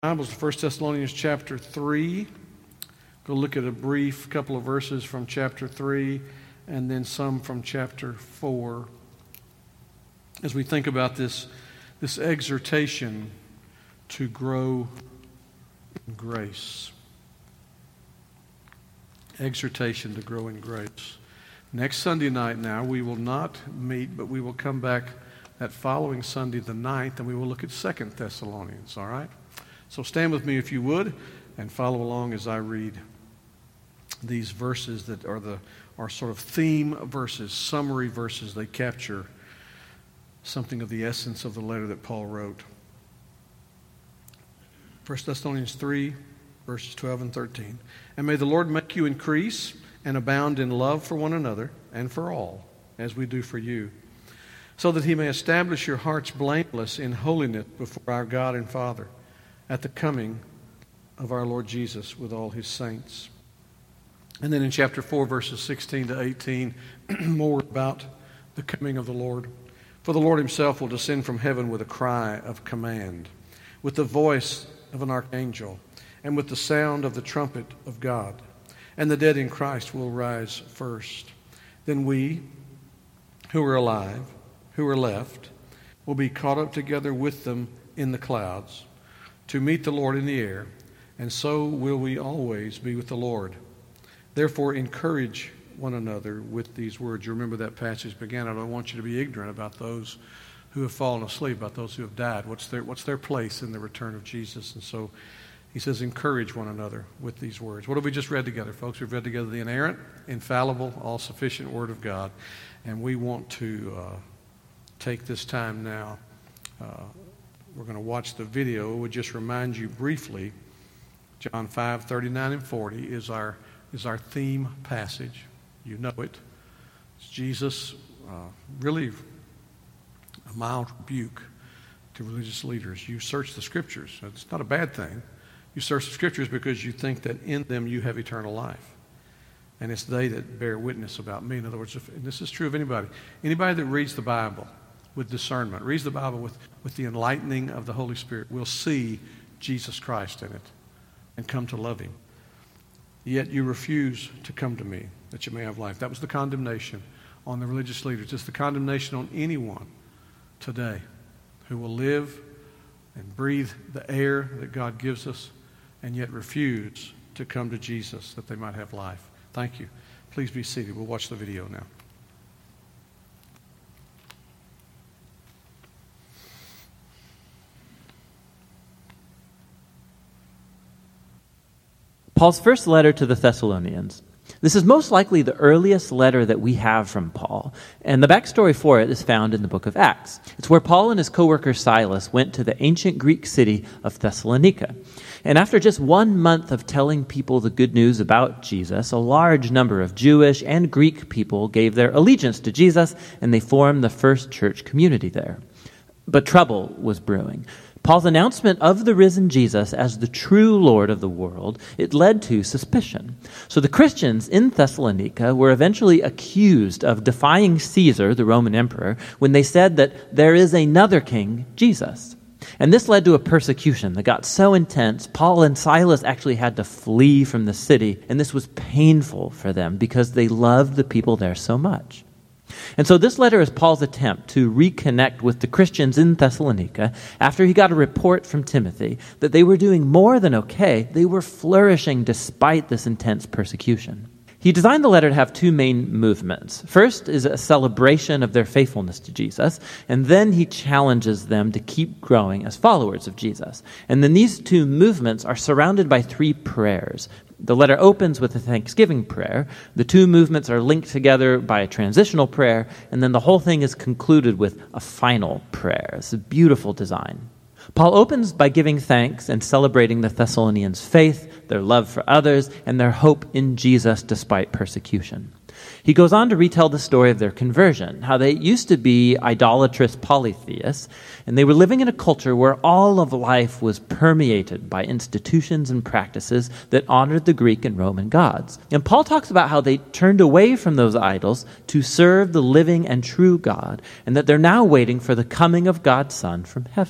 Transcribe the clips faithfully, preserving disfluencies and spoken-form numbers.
Bibles to First Thessalonians chapter three. Go look at a brief couple of verses from chapter three and then some from chapter four. As we think about this, this exhortation to grow in grace. Exhortation to grow in grace. Next Sunday night now, we will not meet, but we will come back that following Sunday, the ninth, and we will look at Second Thessalonians, all right? So stand with me if you would, and follow along as I read these verses that are the are sort of theme verses, summary verses. They capture something of the essence of the letter that Paul wrote. First Thessalonians three, verses twelve and thirteen. And may the Lord make you increase and abound in love for one another and for all, as we do for you, so that he may establish your hearts blameless in holiness before our God and Father, at the coming of our Lord Jesus with all his saints. And then in chapter four, verses sixteen to eighteen, more about the coming of the Lord. For the Lord himself will descend from heaven with a cry of command, with the voice of an archangel, and with the sound of the trumpet of God. And the dead in Christ will rise first. Then we, who are alive, who are left, will be caught up together with them in the clouds, to meet the Lord in the air, and so will we always be with the Lord. Therefore, encourage one another with these words. You remember that passage began, I don't want you to be ignorant about those who have fallen asleep, about those who have died. What's their, what's their place in the return of Jesus? And so he says, encourage one another with these words. What have we just read together, folks? We've read together the inerrant, infallible, all-sufficient Word of God. And we want to uh, take this time now. Uh, We're going to watch the video. I would just remind you briefly, John five, thirty-nine and forty is our is our theme passage. You know it. It's Jesus, uh, really a mild rebuke to religious leaders. You search the Scriptures. It's not a bad thing. You search the Scriptures because you think that in them you have eternal life. And it's they that bear witness about me. In other words, if, and this is true of anybody. Anybody that reads the Bible with discernment, reads the Bible with, with the enlightening of the Holy Spirit, will see Jesus Christ in it and come to love him. Yet you refuse to come to me, that you may have life. That was the condemnation on the religious leaders. It's the condemnation on anyone today who will live and breathe the air that God gives us and yet refuse to come to Jesus that they might have life. Thank you. Please be seated. We'll watch the video now. Paul's first letter to the Thessalonians. This is most likely the earliest letter that we have from Paul, and the backstory for it is found in the book of Acts. It's where Paul and his co-worker Silas went to the ancient Greek city of Thessalonica. And after just one month of telling people the good news about Jesus, a large number of Jewish and Greek people gave their allegiance to Jesus, and they formed the first church community there. But trouble was brewing. Paul's announcement of the risen Jesus as the true Lord of the world, it led to suspicion. So the Christians in Thessalonica were eventually accused of defying Caesar, the Roman emperor, when they said that there is another king, Jesus. And this led to a persecution that got so intense, Paul and Silas actually had to flee from the city, and this was painful for them because they loved the people there so much. And so this letter is Paul's attempt to reconnect with the Christians in Thessalonica after he got a report from Timothy that they were doing more than okay. They were flourishing despite this intense persecution. He designed the letter to have two main movements. First is a celebration of their faithfulness to Jesus, and then he challenges them to keep growing as followers of Jesus. And then these two movements are surrounded by three prayers. The letter opens with a thanksgiving prayer. The two movements are linked together by a transitional prayer, and then the whole thing is concluded with a final prayer. It's a beautiful design. Paul opens by giving thanks and celebrating the Thessalonians' faith, their love for others, and their hope in Jesus despite persecution. He goes on to retell the story of their conversion, how they used to be idolatrous polytheists, and they were living in a culture where all of life was permeated by institutions and practices that honored the Greek and Roman gods. And Paul talks about how they turned away from those idols to serve the living and true God, and that they're now waiting for the coming of God's Son from heaven.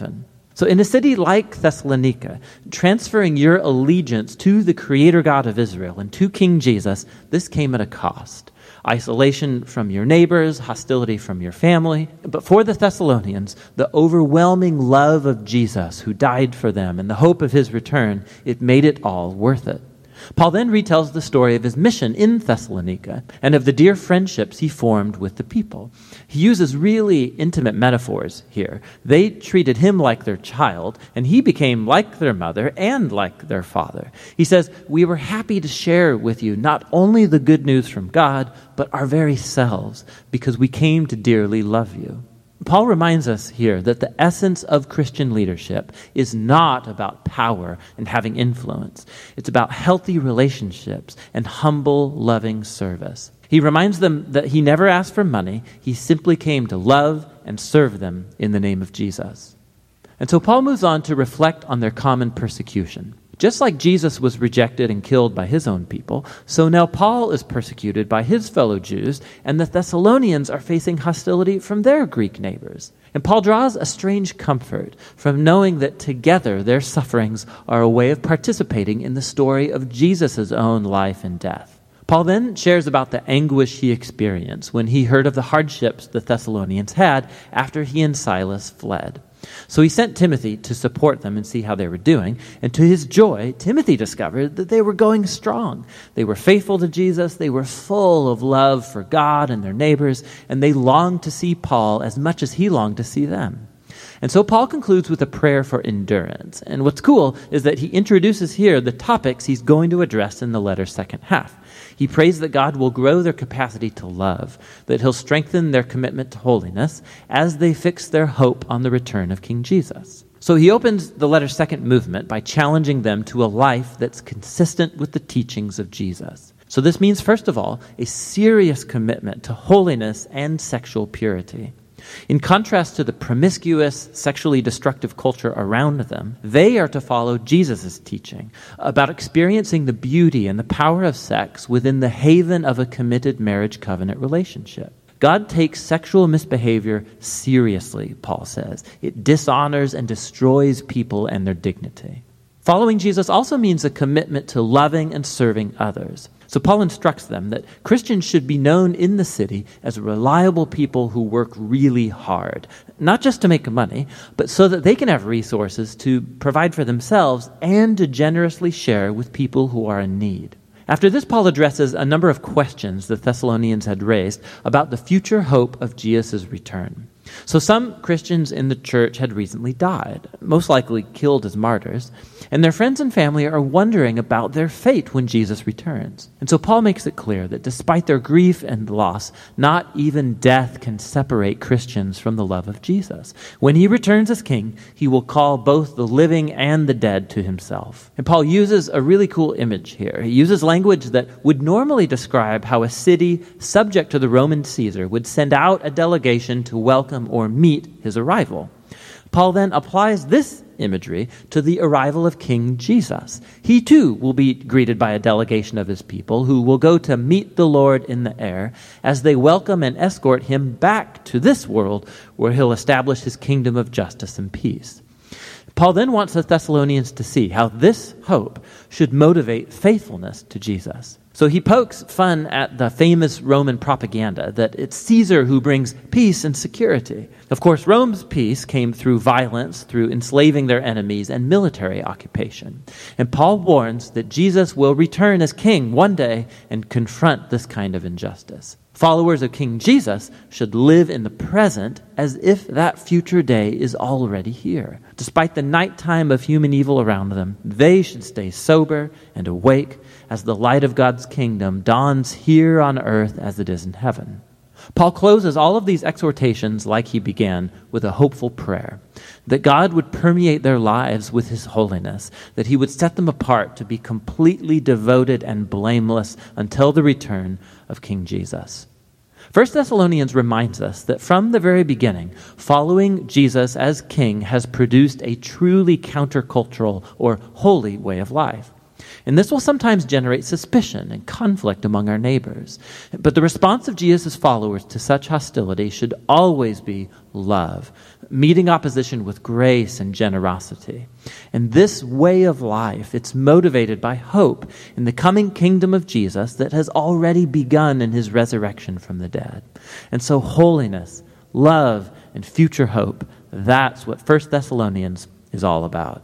So in a city like Thessalonica, transferring your allegiance to the Creator God of Israel and to King Jesus, this came at a cost. Isolation from your neighbors, hostility from your family. But for the Thessalonians, the overwhelming love of Jesus who died for them and the hope of his return, it made it all worth it. Paul then retells the story of his mission in Thessalonica and of the dear friendships he formed with the people. He uses really intimate metaphors here. They treated him like their child, and he became like their mother and like their father. He says, "We were happy to share with you not only the good news from God, but our very selves, because we came to dearly love you." Paul reminds us here that the essence of Christian leadership is not about power and having influence. It's about healthy relationships and humble, loving service. He reminds them that he never asked for money. He simply came to love and serve them in the name of Jesus. And so Paul moves on to reflect on their common persecution. Just like Jesus was rejected and killed by his own people, so now Paul is persecuted by his fellow Jews, and the Thessalonians are facing hostility from their Greek neighbors. And Paul draws a strange comfort from knowing that together their sufferings are a way of participating in the story of Jesus' own life and death. Paul then shares about the anguish he experienced when he heard of the hardships the Thessalonians had after he and Silas fled. So he sent Timothy to support them and see how they were doing. And to his joy, Timothy discovered that they were going strong. They were faithful to Jesus. They were full of love for God and their neighbors. And they longed to see Paul as much as he longed to see them. And so Paul concludes with a prayer for endurance. And what's cool is that he introduces here the topics he's going to address in the letter's second half. He prays that God will grow their capacity to love, that he'll strengthen their commitment to holiness as they fix their hope on the return of King Jesus. So he opens the letter's second movement by challenging them to a life that's consistent with the teachings of Jesus. So this means, first of all, a serious commitment to holiness and sexual purity. In contrast to the promiscuous, sexually destructive culture around them, they are to follow Jesus' teaching about experiencing the beauty and the power of sex within the haven of a committed marriage covenant relationship. God takes sexual misbehavior seriously, Paul says. It dishonors and destroys people and their dignity. Following Jesus also means a commitment to loving and serving others. So Paul instructs them that Christians should be known in the city as reliable people who work really hard, not just to make money, but so that they can have resources to provide for themselves and to generously share with people who are in need. After this, Paul addresses a number of questions the Thessalonians had raised about the future hope of Jesus' return. So some Christians in the church had recently died, most likely killed as martyrs, and their friends and family are wondering about their fate when Jesus returns. And so Paul makes it clear that despite their grief and loss, not even death can separate Christians from the love of Jesus. When he returns as king, he will call both the living and the dead to himself. And Paul uses a really cool image here. He uses language that would normally describe how a city subject to the Roman Caesar would send out a delegation to welcome or meet his arrival. Paul then applies this imagery to the arrival of King Jesus. He too will be greeted by a delegation of his people who will go to meet the Lord in the air as they welcome and escort him back to this world where he'll establish his kingdom of justice and peace. Paul then wants the Thessalonians to see how this hope should motivate faithfulness to Jesus. So he pokes fun at the famous Roman propaganda that it's Caesar who brings peace and security. Of course, Rome's peace came through violence, through enslaving their enemies, and military occupation. And Paul warns that Jesus will return as king one day and confront this kind of injustice. Followers of King Jesus should live in the present as if that future day is already here. Despite the nighttime of human evil around them, they should stay sober and awake as the light of God's kingdom dawns here on earth as it is in heaven. Paul closes all of these exhortations like he began, with a hopeful prayer, that God would permeate their lives with his holiness, that he would set them apart to be completely devoted and blameless until the return of King Jesus. First Thessalonians reminds us that from the very beginning, following Jesus as king has produced a truly countercultural or holy way of life. And this will sometimes generate suspicion and conflict among our neighbors. But the response of Jesus' followers to such hostility should always be love, meeting opposition with grace and generosity. And this way of life, it's motivated by hope in the coming kingdom of Jesus that has already begun in his resurrection from the dead. And so holiness, love, and future hope, that's what First Thessalonians is all about.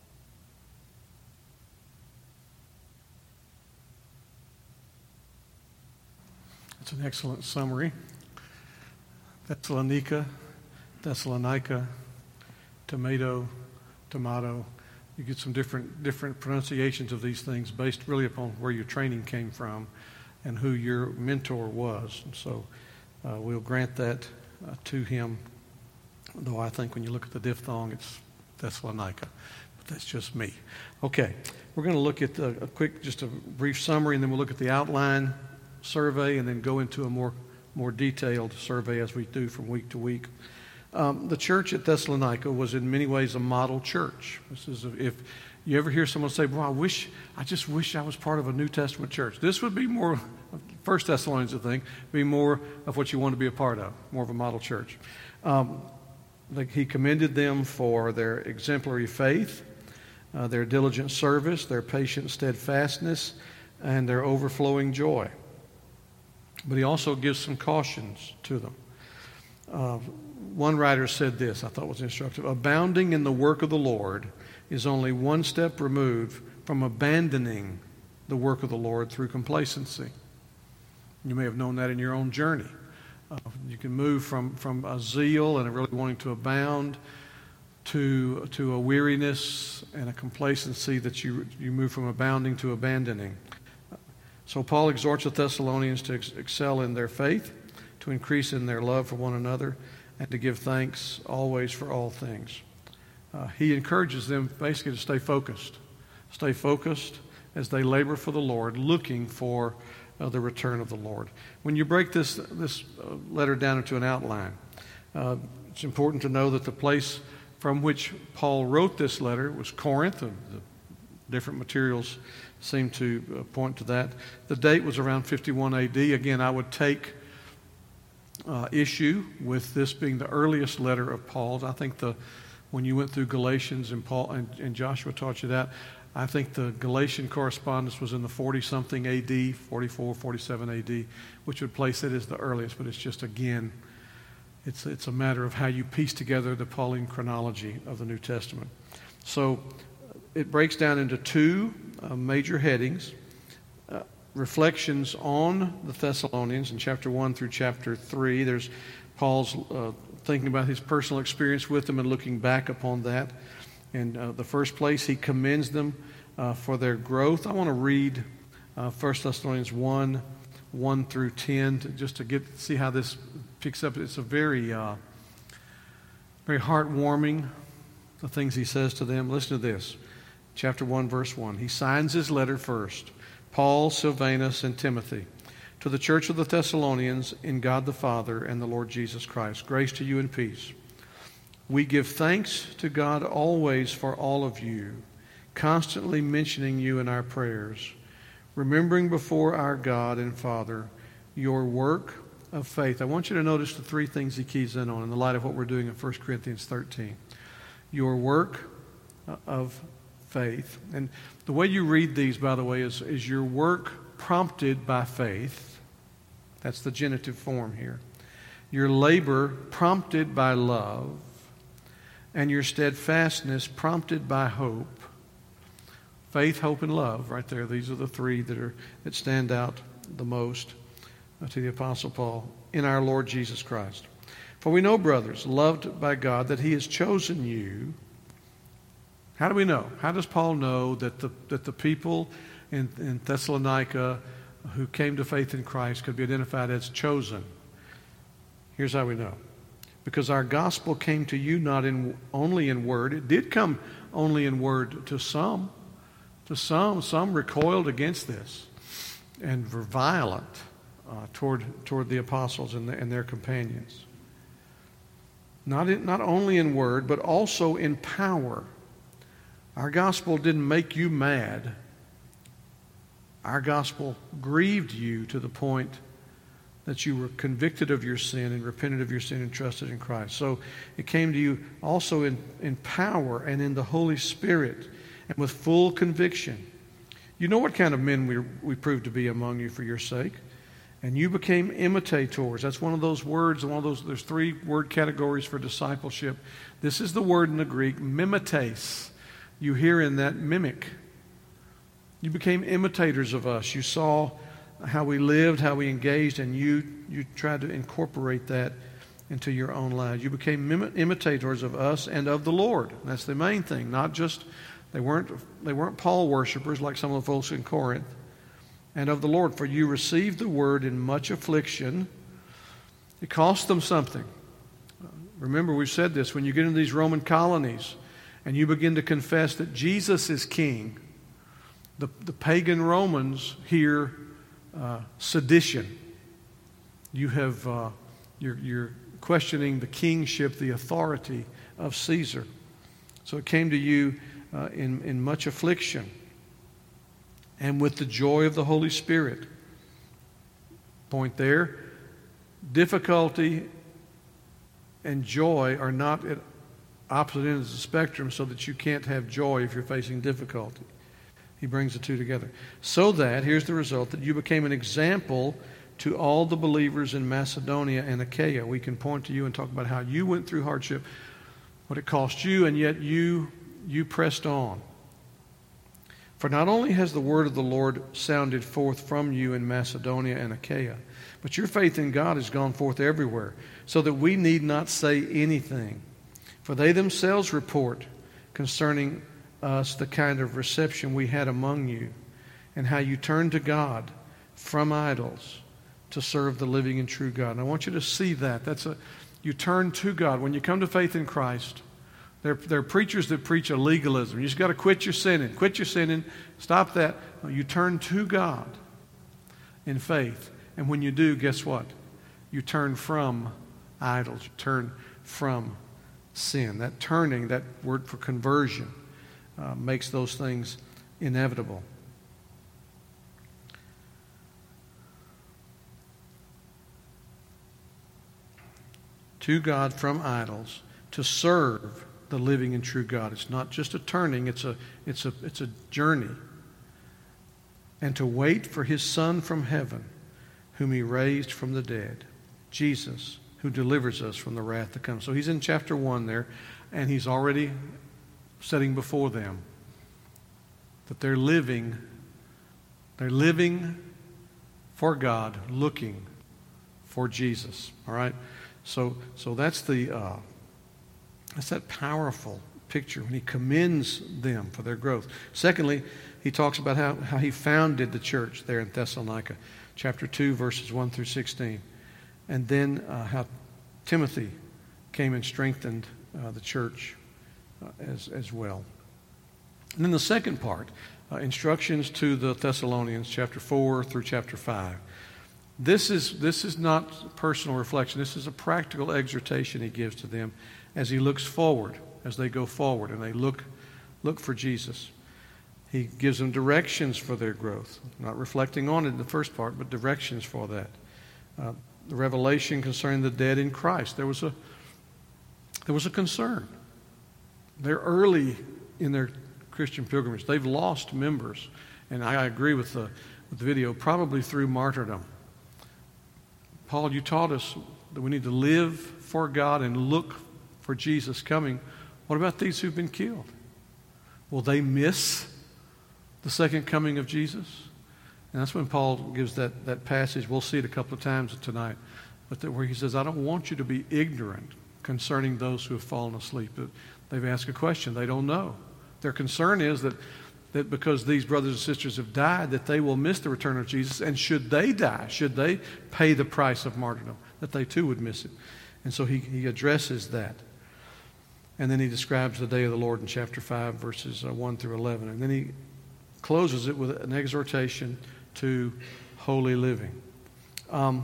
It's an excellent summary. Thessalonica, Thessalonica, tomato, tomato. You get some different different pronunciations of these things based really upon where your training came from and who your mentor was. And so uh, we'll grant that uh, to him, though I think when you look at the diphthong, it's Thessalonica. But that's just me. Okay, we're going to look at a, a quick, just a brief summary, and then we'll look at the outline survey and then go into a more more detailed survey as we do from week to week. Um, the church at Thessalonica was in many ways a model church. This is a, if you ever hear someone say, "Well, I wish, I just wish I was part of a New Testament church," this would be more, First Thessalonians, I think, be more of what you want to be a part of, more of a model church. Um, like he commended them for their exemplary faith, uh, their diligent service, their patient steadfastness, and their overflowing joy. But he also gives some cautions to them. Uh, one writer said this, I thought was instructive: abounding in the work of the Lord is only one step removed from abandoning the work of the Lord through complacency. You may have known that in your own journey. Uh, you can move from, from a zeal and a really wanting to abound to, to a weariness and a complacency that you, you move from abounding to abandoning. So Paul exhorts the Thessalonians to ex- excel in their faith, to increase in their love for one another, and to give thanks always for all things. Uh, he encourages them basically to stay focused. Stay focused as they labor for the Lord, looking for uh, the return of the Lord. When you break this, this uh, letter down into an outline, uh, it's important to know that the place from which Paul wrote this letter was Corinth. The different materials seem to uh, point to that. The date was around fifty-one A D. Again, I would take uh, issue with this being the earliest letter of Paul's. I think the when you went through Galatians and Paul and, and Joshua taught you that, I think the Galatian correspondence was in the forty-something A D, forty-four, forty-seven A D, which would place it as the earliest. But it's just, again, it's it's a matter of how you piece together the Pauline chronology of the New Testament. So it breaks down into two uh, major headings. Uh, reflections on the Thessalonians in chapter one through chapter three. There's Paul's uh, thinking about his personal experience with them and looking back upon that. In uh, the first place, he commends them uh, for their growth. I want to read uh, First Thessalonians one, one through ten, to, just to get see how this picks up. It's a very, uh, very heartwarming, the things he says to them. Listen to this. Chapter one, verse one. He signs his letter first. Paul, Silvanus, and Timothy, to the church of the Thessalonians in God the Father and the Lord Jesus Christ. Grace to you and peace. We give thanks to God always for all of you, constantly mentioning you in our prayers, remembering before our God and Father your work of faith. I want you to notice the three things he keys in on in the light of what we're doing in First Corinthians thirteen. Your work of faith. And the way you read these, by the way, is, is your work prompted by faith. That's the genitive form here. Your labor prompted by love. And your steadfastness prompted by hope. Faith, hope, and love, right there. These are the three that are that stand out the most uh, to the Apostle Paul in our Lord Jesus Christ. For we know, brothers, loved by God, that he has chosen you. How do we know? How does Paul know that the that the people in, in Thessalonica who came to faith in Christ could be identified as chosen? Here's how we know. Because our gospel came to you not in only in word. It did come only in word to some. To some, some recoiled against this and were violent uh, toward toward the apostles and, the, and their companions. Not in, not only in word, but also in power. Our gospel didn't make you mad. Our gospel grieved you to the point that you were convicted of your sin and repented of your sin and trusted in Christ. So it came to you also in, in power and in the Holy Spirit and with full conviction. You know what kind of men we, we proved to be among you for your sake. And you became imitators. That's one of those words, one of those, there's three word categories for discipleship. This is the word in the Greek, mimetes. You hear in that mimic. You became imitators of us. You saw how we lived, how we engaged, and you, you tried to incorporate that into your own lives. You became mim- imitators of us and of the Lord. That's the main thing. Not just, they weren't, they weren't Paul worshipers like some of the folks in Corinth. And of the Lord, for you received the word in much affliction. It cost them something. Remember, we've said this, when you get into these Roman colonies and you begin to confess that Jesus is king, the, the pagan Romans hear uh, sedition. You have, uh, you're, you're questioning the kingship, the authority of Caesar. So it came to you uh, in, in much affliction. And with the joy of the Holy Spirit. Point there. Difficulty and joy are not at opposite ends of the spectrum, so that you can't have joy if you're facing difficulty. He brings the two together. So that, here's the result, that you became an example to all the believers in Macedonia and Achaia. We can point to you and talk about how you went through hardship, what it cost you, and yet you you pressed on. For not only has the word of the Lord sounded forth from you in Macedonia and Achaia, but your faith in God has gone forth everywhere, so that we need not say anything. For they themselves report concerning us the kind of reception we had among you, and how you turned to God from idols to serve the living and true God. And I want you to see that. That's a you turn to God. When you come to faith in Christ, There, there are preachers that preach a legalism. You just got to quit your sinning. Quit your sinning. Stop that. No, you turn to God in faith. And when you do, guess what? You turn from idols. You turn from sin. That turning, that word for conversion, uh, makes those things inevitable. To God from idols to serve the living and true God. It's not just a turning, it's a it's a it's a journey. And to wait for his Son from heaven, whom he raised from the dead, Jesus, who delivers us from the wrath to come. So he's in chapter one there, and he's already setting before them that they're living, they're living for God, looking for Jesus. All right? So so that's the uh, That's that powerful picture when he commends them for their growth. Secondly, he talks about how, how he founded the church there in Thessalonica, chapter two, verses one through sixteen. And then uh, how Timothy came and strengthened uh, the church uh, as, as well. And then the second part, uh, instructions to the Thessalonians, chapter four through chapter five. This is, this is not personal reflection. This is a practical exhortation he gives to them as he looks forward, as they go forward and they look look for Jesus. He gives them directions for their growth, not reflecting on it in the first part, but directions for that. Uh, the revelation concerning the dead in Christ. There was a there was a concern. They're early in their Christian pilgrimage. They've lost members, and I agree with the with the video, probably through martyrdom. Paul, you taught us that we need to live for God and look for Jesus coming. What about these who've been killed? Will they miss the second coming of Jesus? And that's when Paul gives that, that passage. We'll see it a couple of times tonight. But that where he says, I don't want you to be ignorant concerning those who have fallen asleep. They've asked a question. They don't know. Their concern is that, that because these brothers and sisters have died, that they will miss the return of Jesus. And should they die, should they pay the price of martyrdom, that they too would miss it. And so he, he addresses that. And then he describes the day of the Lord in chapter five, verses one through eleven. And then he closes it with an exhortation to holy living. Um,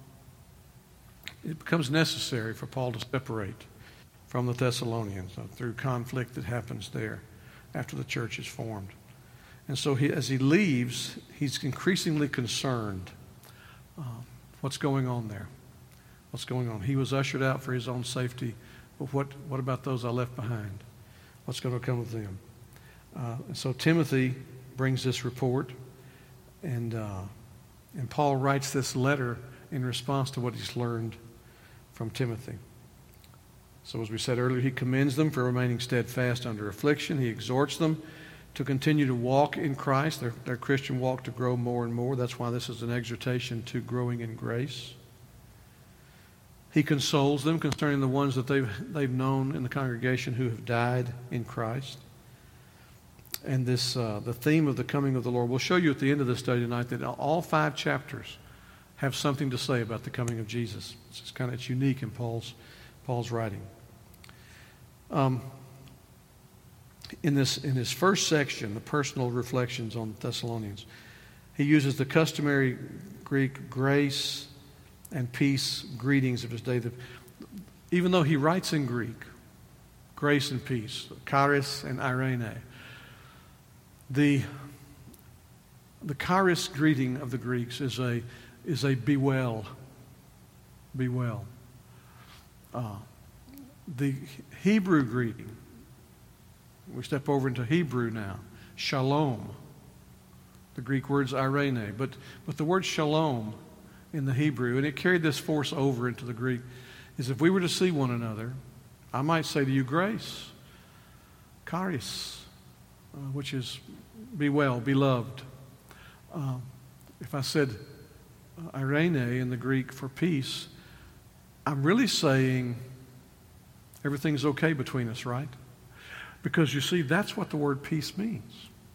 it becomes necessary for Paul to separate from the Thessalonians uh, through conflict that happens there after the church is formed. And so he, as he leaves, he's increasingly concerned. Uh, what's going on there? What's going on? He was ushered out for his own safety, but what, what about those I left behind? What's going to come of them? Uh, and so Timothy brings this report, and uh, and Paul writes this letter in response to what he's learned from Timothy. So as we said earlier, he commends them for remaining steadfast under affliction. He exhorts them to continue to walk in Christ, their, their Christian walk to grow more and more. That's why this is an exhortation to growing in grace. He consoles them concerning the ones that they've, they've known in the congregation who have died in Christ. And this, uh, the theme of the coming of the Lord, we'll show you at the end of the study tonight that all five chapters have something to say about the coming of Jesus. It's just kind of it's unique in Paul's Paul's writing. Um, in this in his first section, the personal reflections on the Thessalonians, he uses the customary Greek grace and peace greetings of his day. Even though he writes in Greek, grace and peace, charis and irene. The the charis greeting of the Greeks is a is a be well, be well. Uh, the Hebrew greeting, we step over into Hebrew now, shalom. The Greek word's irene, but but the word shalom in the Hebrew, and it carried this force over into the Greek, is if we were to see one another, I might say to you grace, charis, uh, which is be well, be loved. Uh, if I said uh, irene in the Greek for peace, I'm really saying everything's okay between us, right? Because you see, that's what the word peace means.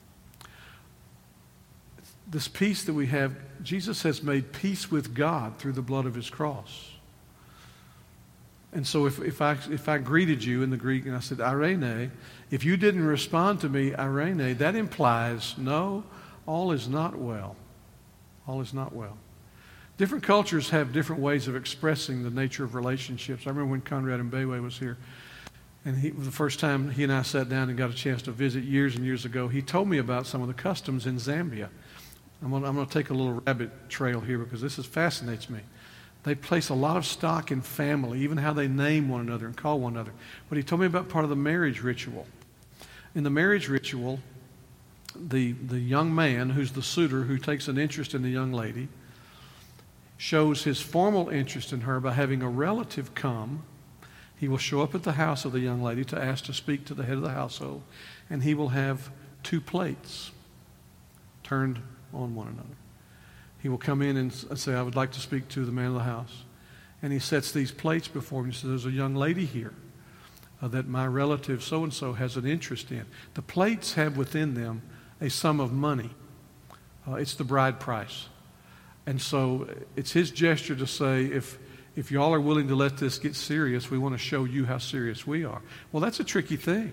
This peace that we have, Jesus has made peace with God through the blood of his cross. And so if, if I if I greeted you in the Greek and I said, irene, if you didn't respond to me, irene, that implies, no, all is not well. All is not well. Different cultures have different ways of expressing the nature of relationships. I remember when Conrad Mbewe was here, and he, the first time he and I sat down and got a chance to visit years and years ago, he told me about some of the customs in Zambia. I'm going I'm to take a little rabbit trail here because this is, fascinates me. They place a lot of stock in family, even how they name one another and call one another. But he told me about part of the marriage ritual. In the marriage ritual, the, the young man who's the suitor who takes an interest in the young lady shows his formal interest in her by having a relative come. He will show up at the house of the young lady to ask to speak to the head of the household, and he will have two plates turned on one another. He will come in and say, I would like to speak to the man of the house. And he sets these plates before him and says, there's a young lady here uh, that my relative so-and-so has an interest in. The plates have within them a sum of money. Uh, it's the bride price. And so it's his gesture to say, if if y'all are willing to let this get serious, we want to show you how serious we are. Well, that's a tricky thing.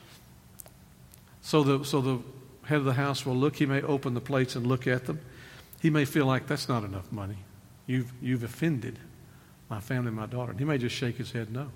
So the so the head of the house will look. He may open the plates and look at them. He may feel like that's not enough money. You've you've offended my family, my daughter. And he may just shake his head no.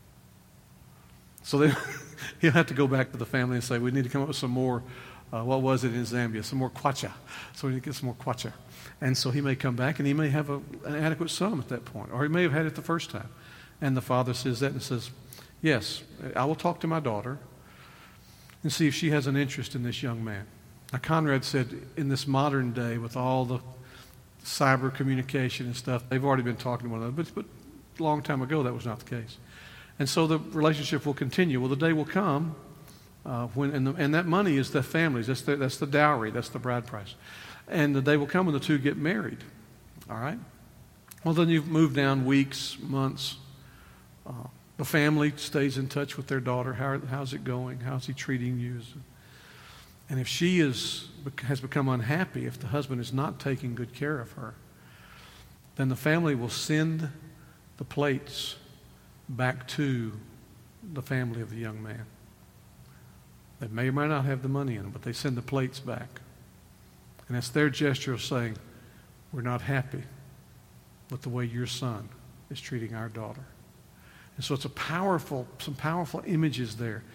So then he'll have to go back to the family and say, we need to come up with some more. Uh, what was it in Zambia? Some more kwacha. So we need to get some more kwacha. And so he may come back and he may have a, an adequate sum at that point. Or he may have had it the first time. And the father says that and says, yes, I will talk to my daughter and see if she has an interest in this young man. Now, Conrad said in this modern day with all the cyber communication and stuff, they've already been talking to one another. But, but a long time ago, that was not the case. And so the relationship will continue. Well, the day will come Uh, when and, the, and that money is the family's. That's the, that's the dowry. That's the bride price. And the day will come when the two get married. All right? Well, then you've moved down weeks, months. Uh, the family stays in touch with their daughter. How, how's it going? How's he treating you? And if she is has become unhappy, if the husband is not taking good care of her, then the family will send the plates back to the family of the young man. They may or may not have the money in them, but they send the plates back. And that's their gesture of saying, we're not happy with the way your son is treating our daughter. And so it's a powerful, some powerful images there.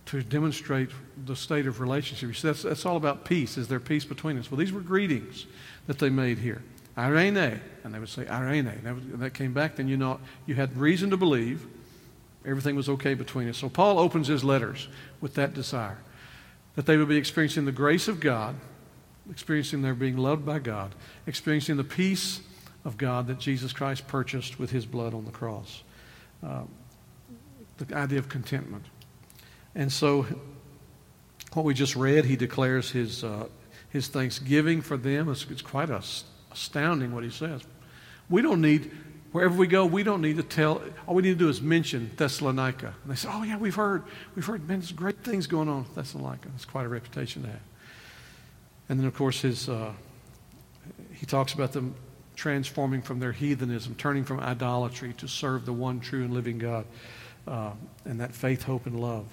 to demonstrate the state of relationship. You see, that's, that's all about peace. Is there peace between us? Well, these were greetings that they made here. Irene. And they would say, Irene. And that, was, and that came back, then you know you had reason to believe everything was okay between us. So Paul opens his letters with that desire, that they would be experiencing the grace of God, experiencing their being loved by God, experiencing the peace of God that Jesus Christ purchased with his blood on the cross. Uh, the idea of contentment. And so what we just read, he declares his uh, his thanksgiving for them. It's, it's quite astounding what he says. We don't need, wherever we go, we don't need to tell, all we need to do is mention Thessalonica. And they say, oh yeah, we've heard, we've heard, man, there's great things going on in Thessalonica. It's quite a reputation to have. And then, of course, his uh, he talks about them transforming from their heathenism, turning from idolatry to serve the one true and living God, uh, and that faith, hope, and love.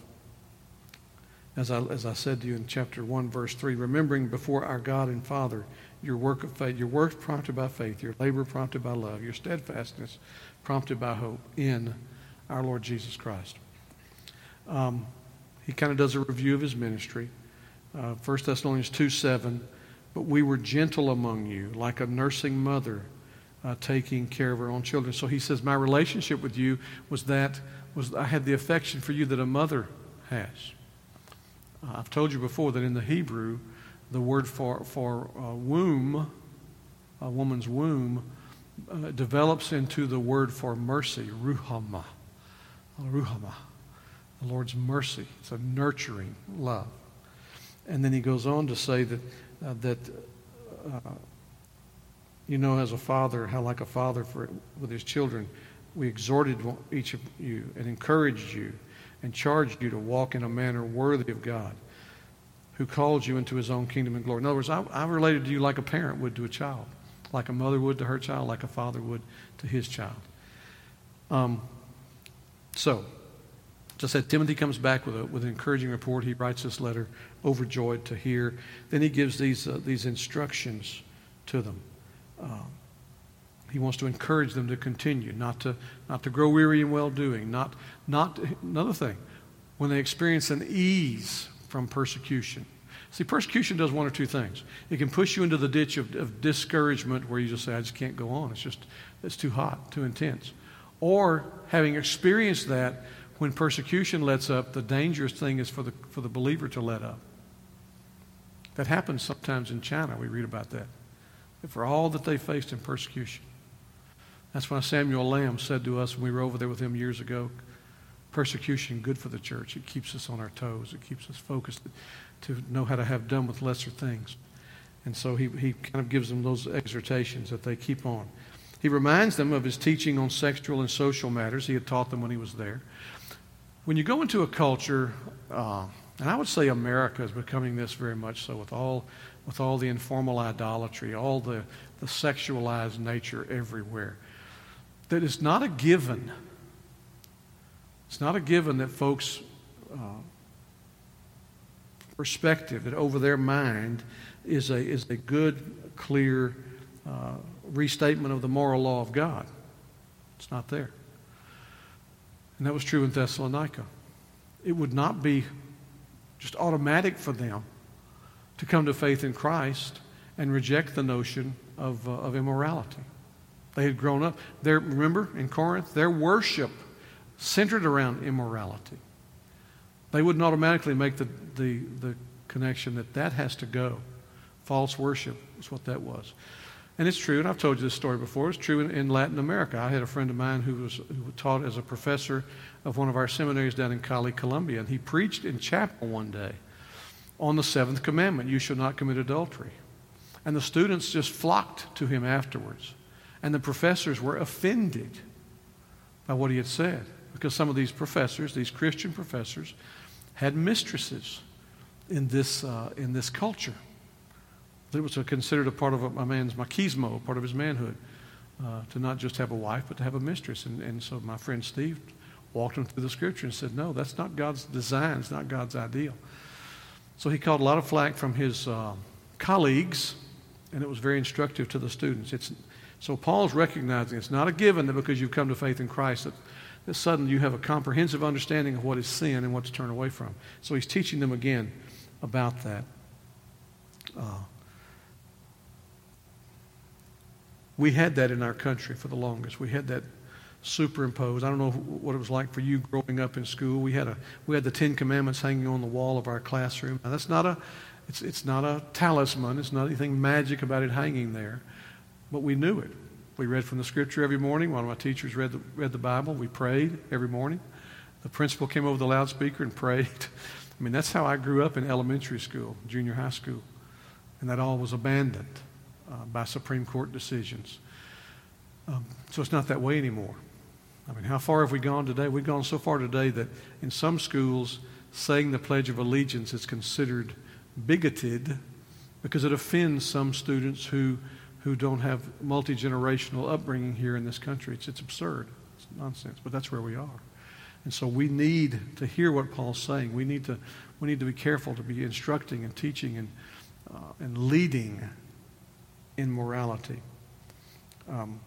As I, as I said to you in chapter one, verse three, remembering before our God and Father your work of faith, your work prompted by faith, your labor prompted by love, your steadfastness prompted by hope in our Lord Jesus Christ. Um, he kind of does a review of his ministry. Uh, First Thessalonians two seven, but we were gentle among you, like a nursing mother uh, taking care of her own children. So he says, my relationship with you was that, was I had the affection for you that a mother has. Uh, I've told you before that in the Hebrew, the word for, for uh, womb, a woman's womb, uh, develops into the word for mercy, ruhama. Ruhama, the Lord's mercy. It's a nurturing love. And then he goes on to say that, uh, that uh, you know, as a father, how like a father for, with his children, we exhorted each of you and encouraged you and charged you to walk in a manner worthy of God, who called you into his own kingdom and glory. In other words, I, I related to you like a parent would to a child, like a mother would to her child, like a father would to his child. Um, so, just said, Timothy comes back with, a, with an encouraging report. He writes this letter, overjoyed to hear. Then he gives these, uh, these instructions to them. Um, He wants to encourage them to continue, not to not to grow weary in well-doing. Not, not another thing, when they experience an ease from persecution. See, persecution does one or two things. It can push you into the ditch of, of discouragement where you just say, I just can't go on. It's just, it's too hot, too intense. Or having experienced that, when persecution lets up, the dangerous thing is for the, for the believer to let up. That happens sometimes in China. We read about that. For all that they faced in persecution. That's why Samuel Lamb said to us when we were over there with him years ago, persecution good for the church. It keeps us on our toes. It keeps us focused to know how to have done with lesser things. And so he, he kind of gives them those exhortations that they keep on. He reminds them of his teaching on sexual and social matters. He had taught them when he was there. When you go into a culture, uh, and I would say America is becoming this very much so with all with all the informal idolatry, all the, the sexualized nature everywhere, that it's not a given. It's not a given that folks' uh, perspective, that over their mind is a, is a good, clear uh, restatement of the moral law of God. It's not there. And that was true in Thessalonica. It would not be just automatic for them to come to faith in Christ and reject the notion of, uh, of immorality. They had grown up. Their, remember, in Corinth, their worship centered around immorality. They wouldn't automatically make the, the, the connection that that has to go. False worship is what that was. And it's true, and I've told you this story before, it's true in, in Latin America. I had a friend of mine who was who taught as a professor of one of our seminaries down in Cali, Colombia, and he preached in chapel one day on the seventh commandment, you shall not commit adultery. And the students just flocked to him afterwards. And the professors were offended by what he had said, because some of these professors, these Christian professors, had mistresses in this, uh, in this culture. It was considered a part of a, a man's machismo, part of his manhood, uh, to not just have a wife, but to have a mistress. And, and so my friend Steve walked him through the scripture and said, no, that's not God's design. It's not God's ideal. So he caught a lot of flack from his uh, colleagues, and it was very instructive to the students. It's, so Paul's recognizing it's not a given that because you've come to faith in Christ that, that suddenly you have a comprehensive understanding of what is sin and what to turn away from. So he's teaching them again about that. Uh, we had that in our country for the longest. We had that superimposed. I don't know what it was like for you growing up in school. We had a we had the Ten Commandments hanging on the wall of our classroom. Now, that's not a it's it's not a talisman. It's not anything magic about it hanging there, but we knew it. We read from the Scripture every morning. One of my teachers read the, read the Bible. We prayed every morning. The principal came over the loudspeaker and prayed. I mean, that's how I grew up in elementary school, junior high school. And that all was abandoned uh, by Supreme Court decisions. Um, so it's not that way anymore. I mean, how far have we gone today? We've gone so far today that in some schools, saying the Pledge of Allegiance is considered bigoted because it offends some students who who don't have multi-generational upbringing here in this country. It's, it's absurd. It's nonsense, but that's where we are. And so we need to hear what Paul's saying. We need to we need to be careful to be instructing and teaching and uh, and leading in morality. Um,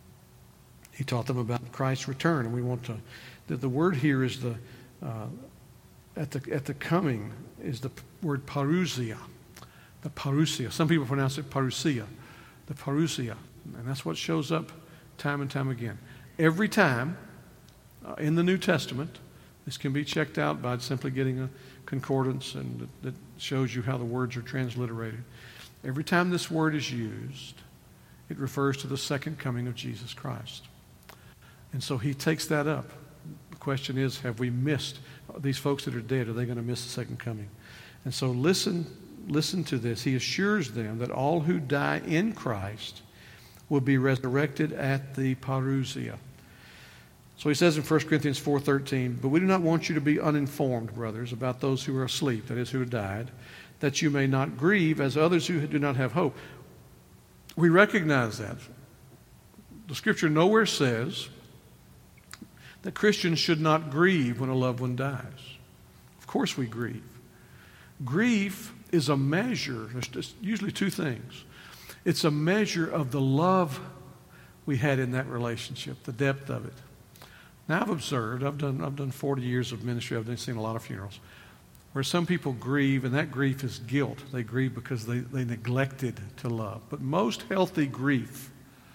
he taught them about Christ's return, and we want to. The, the word here is the uh, at the at the coming is the word parousia, the parousia. Some people pronounce it parousia. The parousia, and that's what shows up time and time again. Every time uh, in the New Testament, this can be checked out by simply getting a concordance and that, that shows you how the words are transliterated. Every time this word is used, it refers to the second coming of Jesus Christ. And so he takes that up. The question is, have we missed these folks that are dead? Are they going to miss the second coming? And so listen Listen to this. He assures them that all who die in Christ will be resurrected at the parousia. So he says in First Corinthians four thirteen, but we do not want you to be uninformed, brothers, about those who are asleep, that is, who have died, that you may not grieve as others who do not have hope. We recognize that. The Scripture nowhere says that Christians should not grieve when a loved one dies. Of course we grieve. Grief is a measure, there's usually two things. It's a measure of the love we had in that relationship, the depth of it. Now I've observed, I've done I've done forty years of ministry, I've seen a lot of funerals, where some people grieve, and that grief is guilt. They grieve because they, they neglected to love. But most healthy grief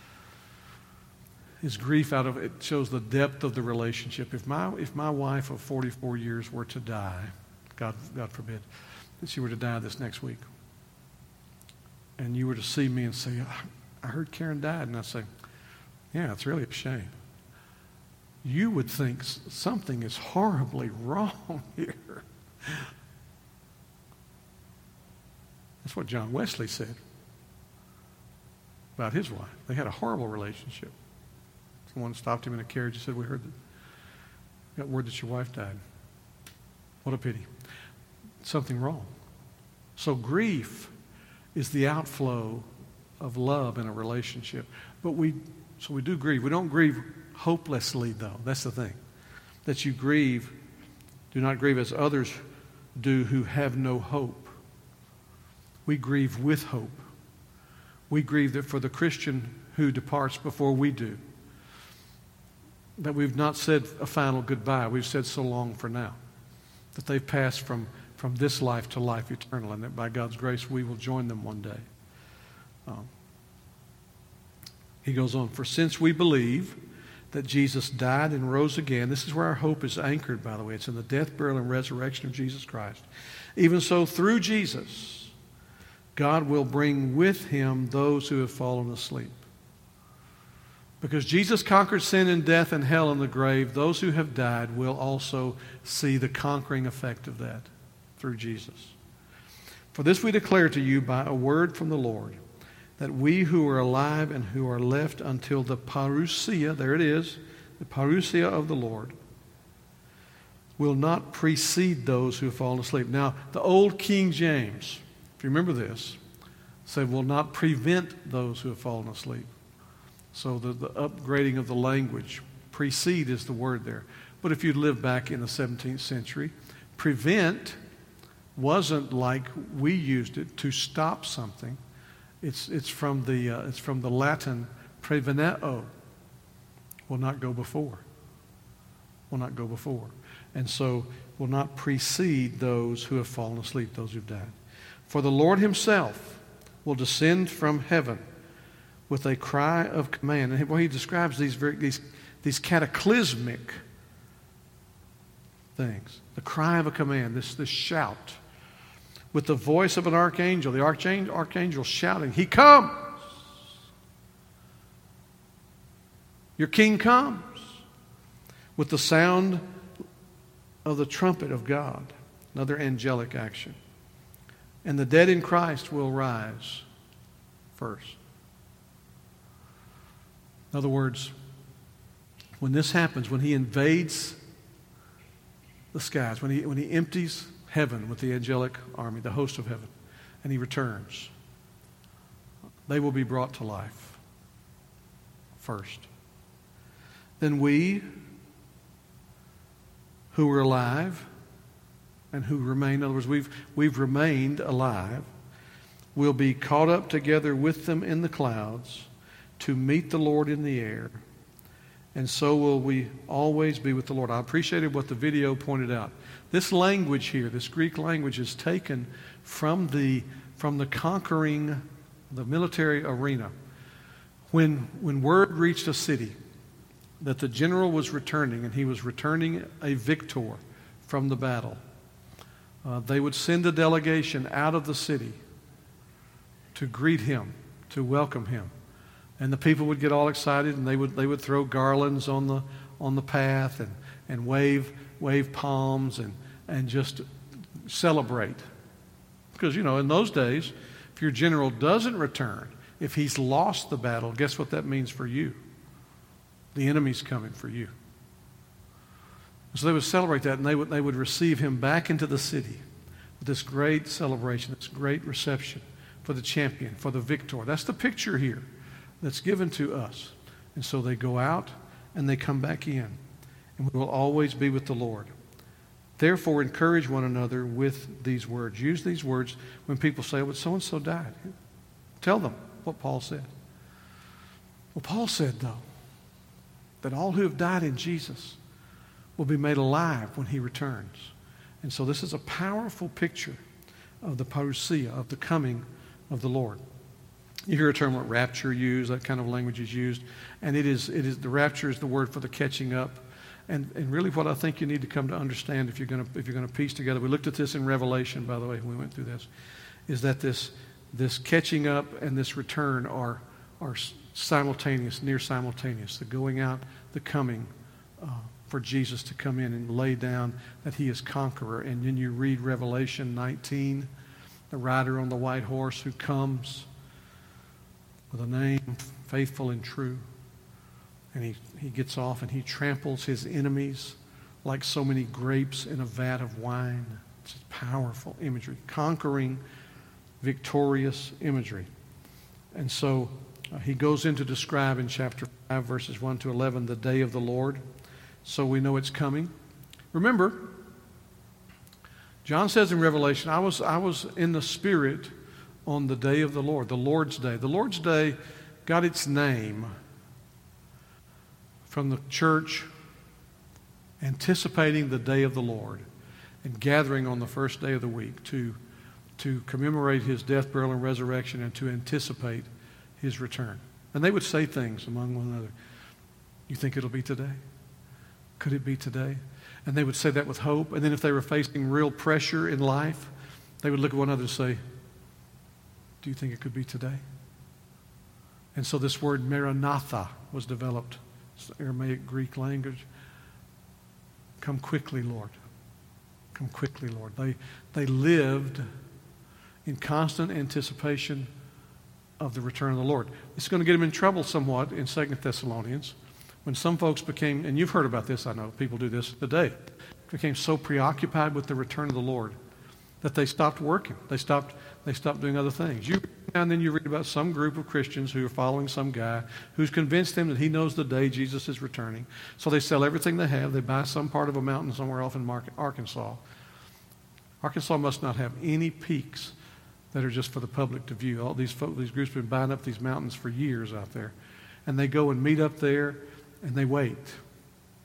is grief out of, it shows the depth of the relationship. If my if my wife of forty-four years were to die, God God forbid, that she were to die this next week, and you were to see me and say, I heard Karen died, and I say, yeah, it's really a shame. You would think something is horribly wrong here. That's what John Wesley said about his wife. They had a horrible relationship. Someone stopped him in a carriage and said, we heard that, got word that your wife died. What a pity. Something wrong. So grief is the outflow of love in a relationship. But we, so we do grieve. We don't grieve hopelessly, though. That's the thing. That you grieve, do not grieve as others do who have no hope. We grieve with hope. We grieve that for the Christian who departs before we do, that we've not said a final goodbye. We've said so long for now. That they've passed from from this life to life eternal, and that by God's grace we will join them one day. Um, he goes on, for since we believe that Jesus died and rose again, this is where our hope is anchored, by the way. It's in the death, burial, and resurrection of Jesus Christ. Even so, through Jesus, God will bring with him those who have fallen asleep. Because Jesus conquered sin and death and hell and the grave, those who have died will also see the conquering effect of that through Jesus. For this we declare to you by a word from the Lord, that we who are alive and who are left until the parousia, there it is, the parousia of the Lord, will not precede those who have fallen asleep. Now, the old King James, if you remember this, said will not prevent those who have fallen asleep. So the, the upgrading of the language, precede is the word there. But if you live back in the seventeenth century, prevent wasn't like we used it, to stop something. It's it's from the uh, it's from the Latin preveneo, will not go before. will not go before. And so will not precede those who have fallen asleep, those who've died. For the Lord himself will descend from heaven with a cry of command. And well, he describes these, very, these, these cataclysmic things. The cry of a command, this, this shout. With the voice of an archangel, the archangel, archangel shouting, he comes! Your king comes! With the sound of the trumpet of God, another angelic action. And the dead in Christ will rise first. In other words, when this happens, when he invades the skies, when he, when he empties heaven with the angelic army, the host of heaven, and he returns, they will be brought to life first. Then we who are alive and who remain, in other words, we've, we've remained alive, will be caught up together with them in the clouds to meet the Lord in the air. And so will we always be with the Lord. I appreciated what the video pointed out. This language here, this Greek language, is taken from the, from the conquering, the military arena. When, when word reached a city that the general was returning, and he was returning a victor from the battle, uh, they would send a delegation out of the city to greet him, to welcome him. And the people would get all excited, and they would they would throw garlands on the on the path and, and wave wave palms and, and just celebrate. Because, you know, in those days, if your general doesn't return, if he's lost the battle, guess what that means for you? The enemy's coming for you. So they would celebrate that, and they would they would receive him back into the city with this great celebration, this great reception for the champion, for the victor. That's the picture here that's given to us. And so they go out and they come back in, and we will always be with the Lord. Therefore, encourage one another with these words. Use these words when people say, well, so-and-so died. Tell them what Paul said. Well, Paul said, though, that all who have died in Jesus will be made alive when he returns. And so this is a powerful picture of the parousia, of the coming of the Lord. You hear a term like rapture used, that kind of language is used, and it is it is the rapture is the word for the catching up. And and really what I think you need to come to understand if you're going to if you're going to piece together, we looked at this in Revelation, by the way, when we went through this, is that this this catching up and this return are are simultaneous, near simultaneous. The going out, the coming, uh, for Jesus to come in and lay down that he is conqueror. And then you read Revelation nineteen, the rider on the white horse who comes with a name, faithful and true. And he, he gets off and he tramples his enemies like so many grapes in a vat of wine. It's powerful imagery, conquering, victorious imagery. And so uh, he goes in to describe in chapter five, verses one to eleven, the day of the Lord. So we know it's coming. Remember, John says in Revelation, I was, I was in the Spirit on the day of the Lord, the Lord's Day. The Lord's Day got its name from the church anticipating the day of the Lord and gathering on the first day of the week to, to commemorate his death, burial, and resurrection and to anticipate his return. And they would say things among one another. You think it'll be today? Could it be today? And they would say that with hope. And then if they were facing real pressure in life, they would look at one another and say, do you think it could be today? And so this word Maranatha was developed. It's the Aramaic Greek language. Come quickly, Lord. Come quickly, Lord. They, they lived in constant anticipation of the return of the Lord. It's going to get them in trouble somewhat in Second Thessalonians when some folks became, and you've heard about this, I know, people do this today, became so preoccupied with the return of the Lord that they stopped working. They stopped They stopped doing other things. You and then you read about some group of Christians who are following some guy who's convinced them that he knows the day Jesus is returning. So they sell everything they have. They buy some part of a mountain somewhere off in Arkansas. Arkansas must not have any peaks that are just for the public to view. All these folk, these groups have been buying up these mountains for years out there. And they go and meet up there and they wait.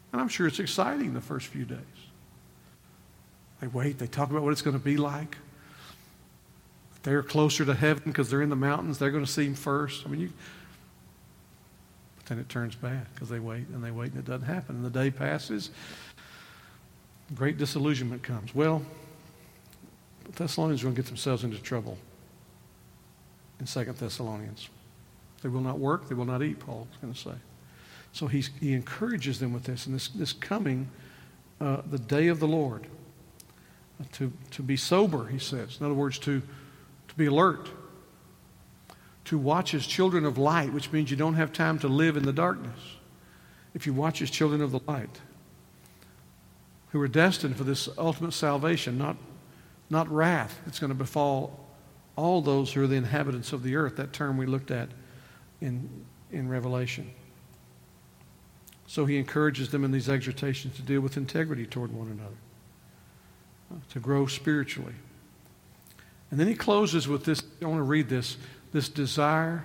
And I'm sure it's exciting the first few days. They wait, they talk about what it's going to be like. They're closer to heaven because they're in the mountains. They're going to see him first. I mean, you, but then it turns bad because they wait and they wait and it doesn't happen. And the day passes. Great disillusionment comes. Well, the Thessalonians are going to get themselves into trouble in Second Thessalonians. They will not work. They will not eat, Paul is going to say. So he's, he encourages them with this. And this, this coming, uh, the day of the Lord, uh, to, to be sober, he says. In other words, to To be alert, to watch as children of light, which means you don't have time to live in the darkness. If you watch as children of the light, who are destined for this ultimate salvation, not, not wrath that's going to befall all those who are the inhabitants of the earth, that term we looked at in, in Revelation. So he encourages them in these exhortations to deal with integrity toward one another, to grow spiritually. And then he closes with this, I want to read this, this desire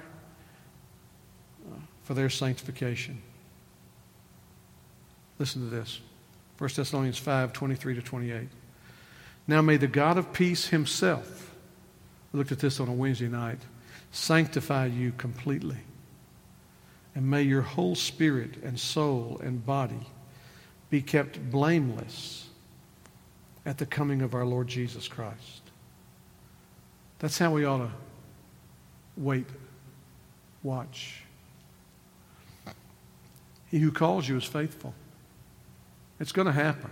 for their sanctification. Listen to this. First Thessalonians five, twenty-three to twenty-eight. Now may the God of peace himself, we looked at this on a Wednesday night, sanctify you completely. And may your whole spirit and soul and body be kept blameless at the coming of our Lord Jesus Christ. That's how we ought to wait, watch. He who calls you is faithful. It's going to happen.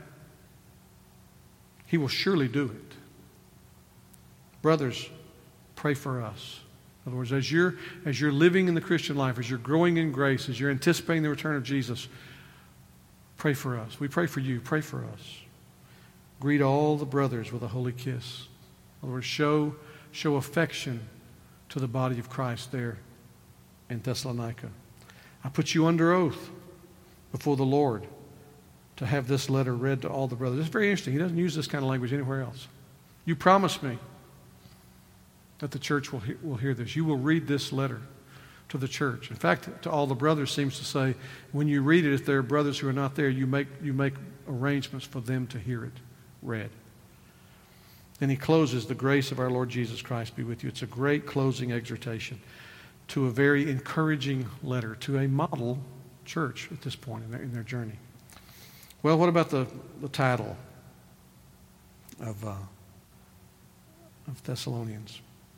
He will surely do it. Brothers, pray for us. In other words, as you're, as you're living in the Christian life, as you're growing in grace, as you're anticipating the return of Jesus, pray for us. We pray for you. Pray for us. Greet all the brothers with a holy kiss. In other words, show... Show affection to the body of Christ there in Thessalonica. I put you under oath before the Lord to have this letter read to all the brothers. It's very interesting. He doesn't use this kind of language anywhere else. You promise me that the church will hear, will hear this. You will read this letter to the church. In fact, to all the brothers seems to say, when you read it, if there are brothers who are not there, you make, you make arrangements for them to hear it read. Then he closes, the grace of our Lord Jesus Christ be with you. It's a great closing exhortation to a very encouraging letter, to a model church at this point in their, in their journey. Well, what about the, the title of, uh, of Thessalonians?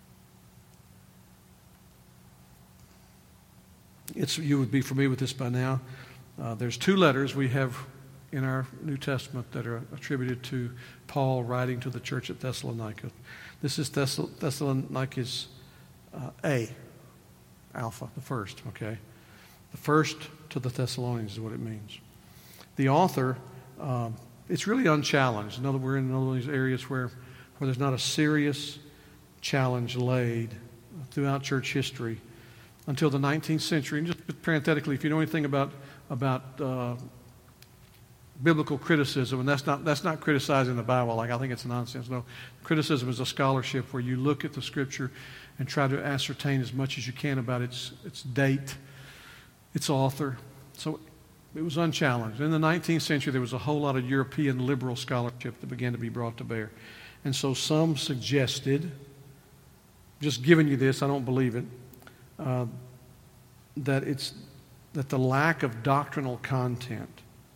It's, you would be familiar with this by now. Uh, there's two letters we have in our New Testament that are attributed to Paul writing to the church at Thessalonica. This is Thessal- Thessalonica's uh, A, Alpha, the first, okay? The first to the Thessalonians is what it means. The author, um, it's really unchallenged. In other words, we're in one of these areas where, where there's not a serious challenge laid throughout church history until the nineteenth century. And just parenthetically, if you know anything about, about uh, biblical criticism, and that's not that's not criticizing the Bible like I think it's nonsense. No, criticism is a scholarship where you look at the Scripture and try to ascertain as much as you can about its its date, its author. So it was unchallenged. In the nineteenth century, there was a whole lot of European liberal scholarship that began to be brought to bear, and so some suggested, just giving you this, I don't believe it, uh, that it's that the lack of doctrinal content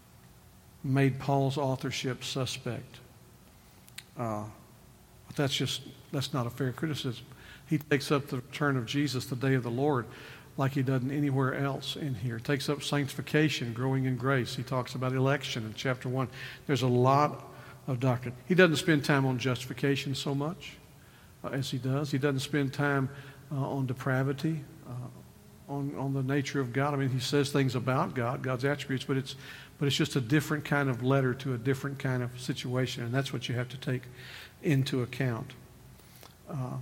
made Paul's authorship suspect. Uh, but that's just, that's not a fair criticism. He takes up the return of Jesus, the day of the Lord, like he doesn't anywhere else in here. Takes up sanctification, growing in grace. He talks about election in chapter one. There's a lot of doctrine. He doesn't spend time on justification so much uh, as he does. He doesn't spend time uh, on depravity, uh, on, on the nature of God. I mean, he says things about God, God's attributes, but it's But it's just a different kind of letter to a different kind of situation, and that's what you have to take into account. Uh,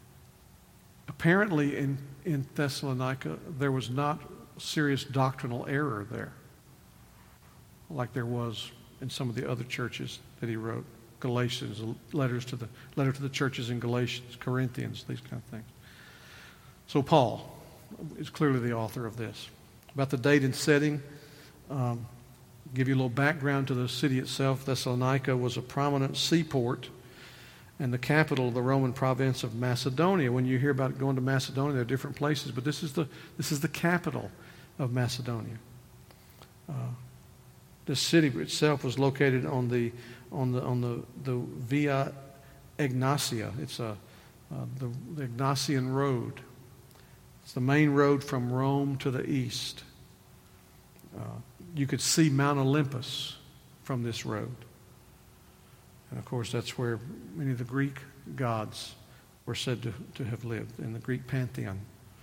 apparently, in, in Thessalonica, there was not serious doctrinal error there, like there was in some of the other churches that he wrote. Galatians, letters to the letter to the churches in Galatians, Corinthians, these kind of things. So Paul is clearly the author of this. About the date and setting, um, give you a little background to the city itself. Thessalonica was a prominent seaport and the capital of the Roman province of Macedonia. When you hear about going to Macedonia, there are different places, but this is the this is the capital of Macedonia. Uh, this city itself was located on the on the on the, the Via Egnatia. It's a uh, the, the Ignatian Road. It's the main road from Rome to the east. Uh, you could see Mount Olympus from this road. And of course, that's where many of the Greek gods were said to, to have lived, in the Greek pantheon.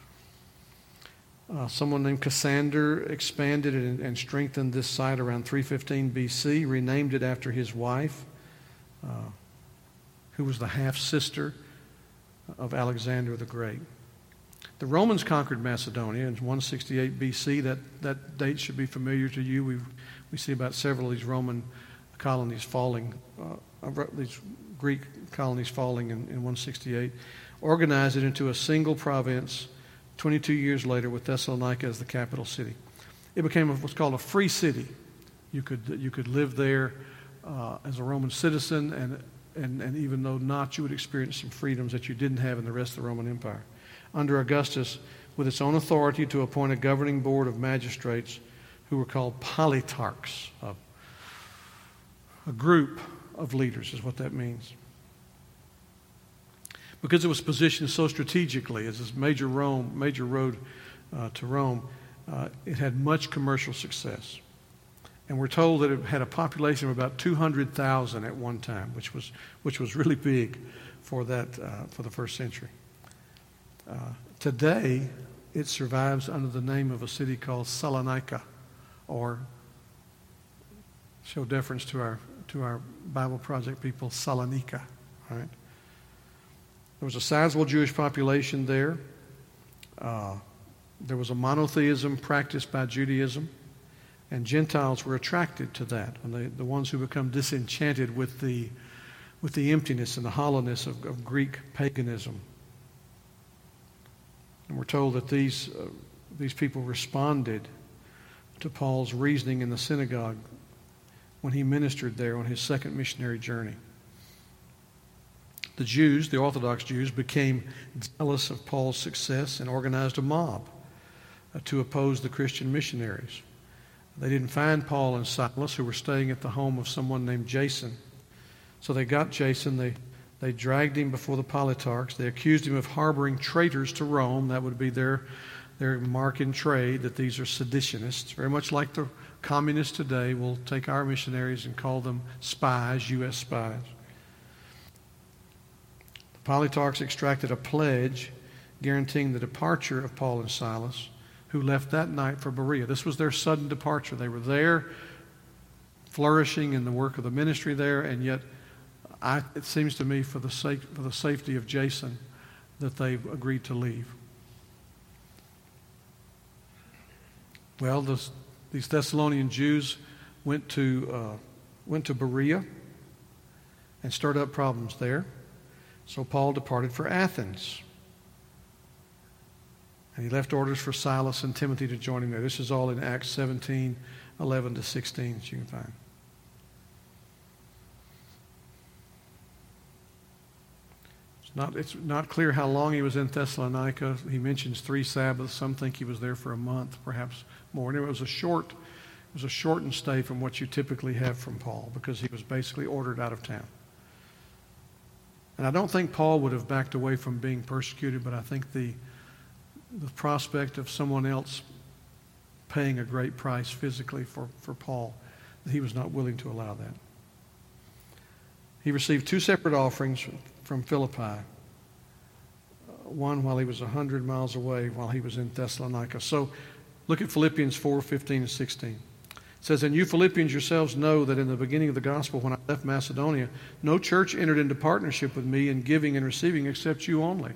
Uh, someone named Cassander expanded and, and strengthened this site around three fifteen B C, renamed it after his wife, uh, who was the half-sister of Alexander the Great. The Romans conquered Macedonia in one sixty-eight B C. That, that date should be familiar to you. We we see about several of these Roman colonies falling, uh, these Greek colonies falling in, in one sixty-eight. Organized it into a single province twenty-two years later with Thessalonica as the capital city. It became what's called a free city. You could you could live there uh, as a Roman citizen, and, and, and even though not, you would experience some freedoms that you didn't have in the rest of the Roman Empire. Under Augustus, with its own authority to appoint a governing board of magistrates who were called politarchs. A, a group of leaders is what that means. Because it was positioned so strategically as this major Rome, major road uh, to Rome, uh, it had much commercial success. And we're told that it had a population of about two hundred thousand at one time, which was which was really big for that uh, for the first century. Uh, today, it survives under the name of a city called Salonika, or show deference to our to our Bible Project people, Salonika. All right. There was a sizable Jewish population there. Uh, there was a monotheism practiced by Judaism, and Gentiles were attracted to that. And they, the ones who become disenchanted with the with the emptiness and the hollowness of, of Greek paganism. And we're told that these uh, these people responded to Paul's reasoning in the synagogue when he ministered there on his second missionary journey. The Jews, the Orthodox Jews, became jealous of Paul's success and organized a mob uh, to oppose the Christian missionaries. They didn't find Paul and Silas, who were staying at the home of someone named Jason. So they got Jason, they They dragged him before the politarchs. They accused him of harboring traitors to Rome. That would be their, their mark in trade, that these are seditionists. Very much like the communists today will take our missionaries and call them spies, U S spies. The politarchs extracted a pledge guaranteeing the departure of Paul and Silas, who left that night for Berea. This was their sudden departure. They were there, flourishing in the work of the ministry there, and yet I, it seems to me, for the sake, for the safety of Jason, that they've agreed to leave. Well, this, these Thessalonian Jews went to uh, went to Berea and stirred up problems there. So Paul departed for Athens, and he left orders for Silas and Timothy to join him there. This is all in Acts seventeen, eleven to sixteen, as you can find. Not, it's not clear how long he was in Thessalonica. He mentions three Sabbaths. Some think he was there for a month, perhaps more. And it was a short, it was a shortened stay from what you typically have from Paul, because he was basically ordered out of town. And I don't think Paul would have backed away from being persecuted, but I think the the prospect of someone else paying a great price physically for, for Paul, that he was not willing to allow that. He received two separate offerings from Philippi, one while he was one hundred miles away while he was in Thessalonica. So look at Philippians four, fifteen and sixteen. It says, "And you Philippians yourselves know that in the beginning of the gospel, when I left Macedonia, no church entered into partnership with me in giving and receiving except you only."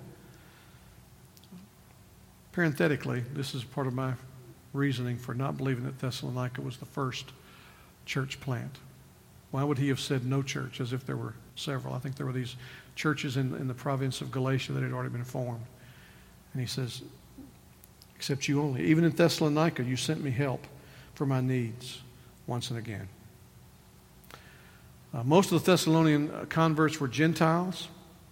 Parenthetically, this is part of my reasoning for not believing that Thessalonica was the first church plant. Why would he have said no church, as if there were several? I think there were these churches in, in the province of Galatia that had already been formed. And he says, except you only. Even in Thessalonica, you sent me help for my needs. once and again. Uh, most of the Thessalonian converts were Gentiles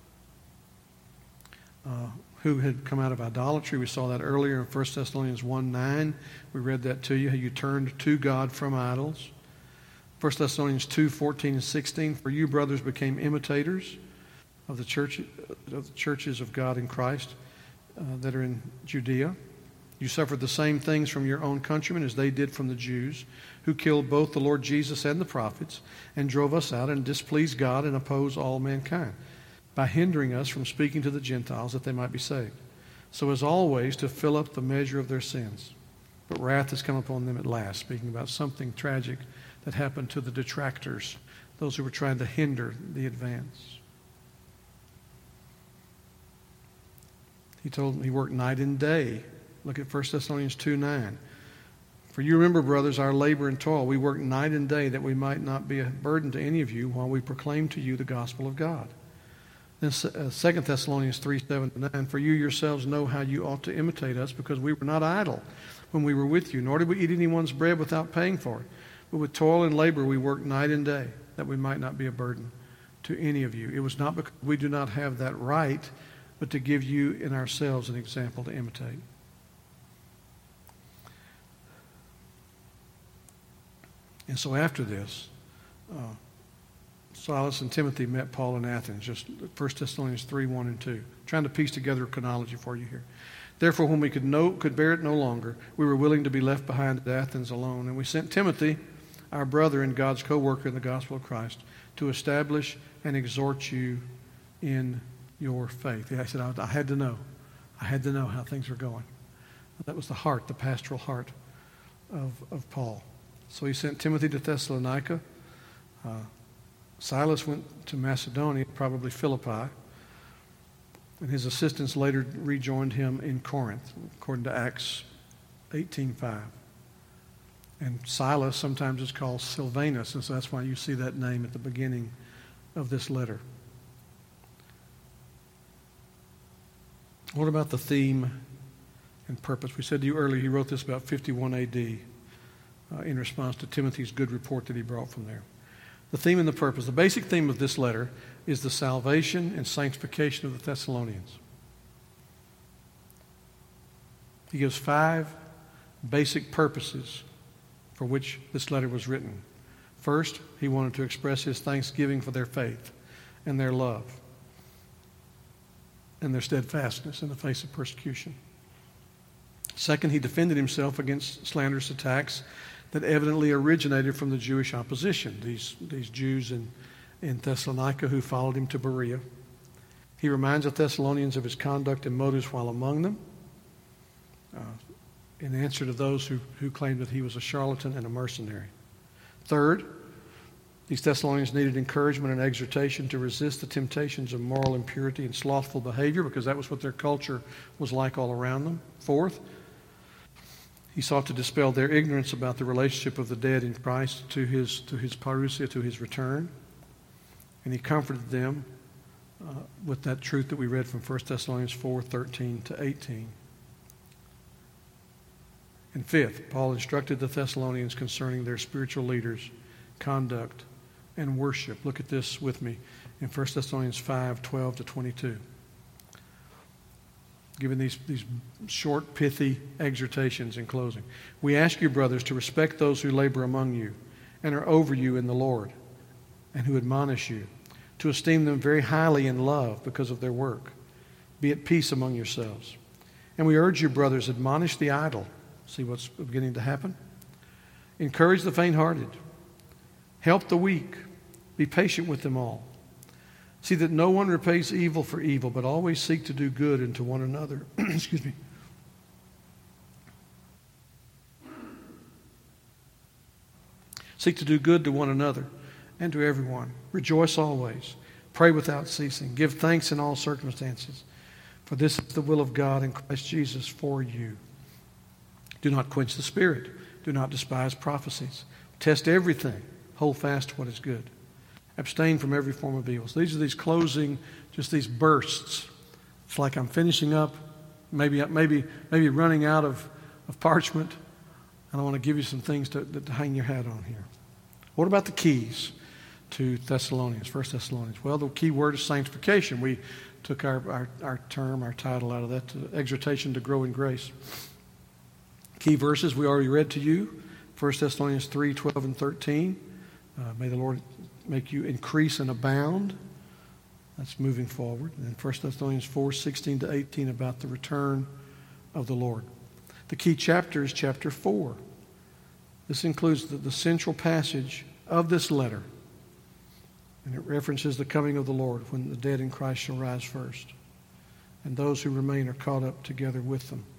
uh, who had come out of idolatry. We saw that earlier in First Thessalonians one nine. We read that to you, how you turned to God from idols. First Thessalonians two fourteen and sixteen. For you, brothers, became imitators of the church of the churches of God in Christ uh, that are in Judea. You suffered the same things from your own countrymen as they did from the Jews, who killed both the Lord Jesus and the prophets, and drove us out and displeased God and opposed all mankind, by hindering us from speaking to the Gentiles that they might be saved. So as always, to fill up the measure of their sins. But wrath has come upon them at last, speaking about something tragic that happened to the detractors, those who were trying to hinder the advance. He told them he worked night and day. Look at First Thessalonians two nine. For you remember, brothers, our labor and toil. We work night and day that we might not be a burden to any of you while we proclaim to you the gospel of God. Then uh, Second Thessalonians three seven to nine. For you yourselves know how you ought to imitate us, because we were not idle when we were with you, nor did we eat anyone's bread without paying for it. But with toil and labor we worked night and day, that we might not be a burden to any of you. It was not because we do not have that right, but to give you in ourselves an example to imitate. And so after this, uh, Silas and Timothy met Paul in Athens, just First Thessalonians three one and two. Trying to piece together a chronology for you here. Therefore, when we could no, could bear it no longer, we were willing to be left behind at Athens alone. And we sent Timothy, our brother and God's co-worker in the gospel of Christ, to establish and exhort you in your faith. Yeah, I said, I, I had to know. I had to know how things were going. That was the heart, the pastoral heart of, of Paul. So he sent Timothy to Thessalonica. Uh, Silas went to Macedonia, probably Philippi. And his assistants later rejoined him in Corinth, according to Acts eighteen five. And Silas sometimes is called Silvanus, and so that's why you see that name at the beginning of this letter. What about the theme and purpose? We said to you earlier he wrote this about fifty-one A D uh, in response to Timothy's good report that he brought from there. The theme and the purpose. The basic theme of this letter is the salvation and sanctification of the Thessalonians. He gives five basic purposes for which this letter was written. First, he wanted to express his thanksgiving for their faith and their love and their steadfastness in the face of persecution. Second, he defended himself against slanderous attacks that evidently originated from the Jewish opposition, these, these Jews in, in Thessalonica who followed him to Berea. He reminds the Thessalonians of his conduct and motives while among them, uh, in answer to those who, who claimed that he was a charlatan and a mercenary. Third, these Thessalonians needed encouragement and exhortation to resist the temptations of moral impurity and slothful behavior, because that was what their culture was like all around them. Fourth, he sought to dispel their ignorance about the relationship of the dead in Christ to his, to his parousia, to his return. And he comforted them uh, with that truth that we read from First Thessalonians four thirteen to eighteen. And fifth, Paul instructed the Thessalonians concerning their spiritual leaders, conduct, and worship. Look at this with me in First Thessalonians five twelve to twenty-two. Given these, these short, pithy exhortations in closing. We ask you, brothers, to respect those who labor among you and are over you in the Lord, and who admonish you, to esteem them very highly in love because of their work. Be at peace among yourselves. And we urge you, brothers, admonish the idle. See what's beginning to happen? Encourage the faint-hearted. Help the weak. Be patient with them all. See that no one repays evil for evil, but always seek to do good unto one another. Excuse me. Seek to do good to one another and to everyone. Rejoice always. Pray without ceasing. Give thanks in all circumstances. For this is the will of God in Christ Jesus for you. Do not quench the spirit. Do not despise prophecies. Test everything. Hold fast to what is good. Abstain from every form of evil. So these are these closing, just these bursts. It's like I'm finishing up, maybe maybe maybe running out of, of parchment, And I want to give you some things to, to hang your hat on here. What about the keys to Thessalonians, First Thessalonians? Well, the key word is sanctification. We took our, our, our term, our title out of that, to exhortation to grow in grace. Key verses we already read to you, First Thessalonians three, twelve, and thirteen. Uh, may the Lord make you increase and abound. That's moving forward. And First Thessalonians four, sixteen to eighteen about the return of the Lord. The key chapter is chapter four. This includes the, the central passage of this letter. And it references the coming of the Lord when the dead in Christ shall rise first. And those who remain are caught up together with them.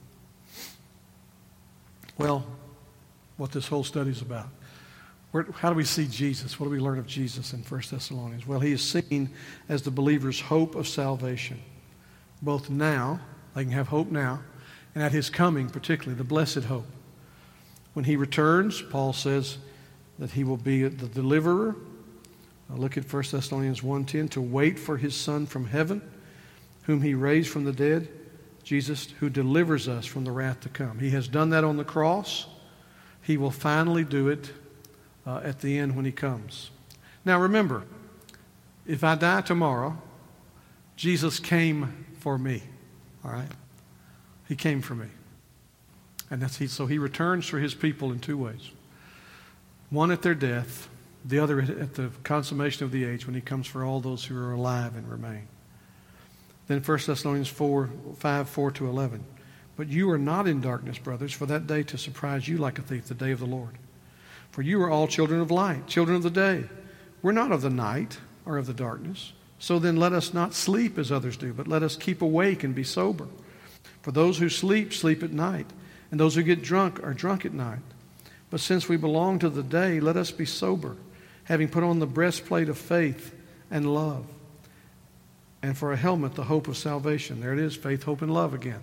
Well, what this whole study is about. Where, how do we see Jesus? What do we learn of Jesus in First Thessalonians? Well, he is seen as the believer's hope of salvation. Both now, they can have hope now, and at his coming particularly, the blessed hope. When he returns, Paul says that he will be the deliverer. Now look at First Thessalonians one ten, to wait for his Son from heaven, whom he raised from the dead, Jesus, who delivers us from the wrath to come. He has done that on the cross. He will finally do it uh, at the end when he comes. Now remember, if I die tomorrow, Jesus came for me. All right? He came for me. And that's he, so he returns for his people in two ways. One at their death, the other at the consummation of the age when he comes for all those who are alive and remain. Then First Thessalonians four, five, four to eleven. But you are not in darkness, brothers, for that day to surprise you like a thief, the day of the Lord. For you are all children of light, children of the day. We're not of the night or of the darkness. So then let us not sleep as others do, but let us keep awake and be sober. For those who sleep, sleep at night, and those who get drunk are drunk at night. But since we belong to the day, let us be sober, having put on the breastplate of faith and love, and for a helmet, the hope of salvation. There it is, faith, hope, and love again.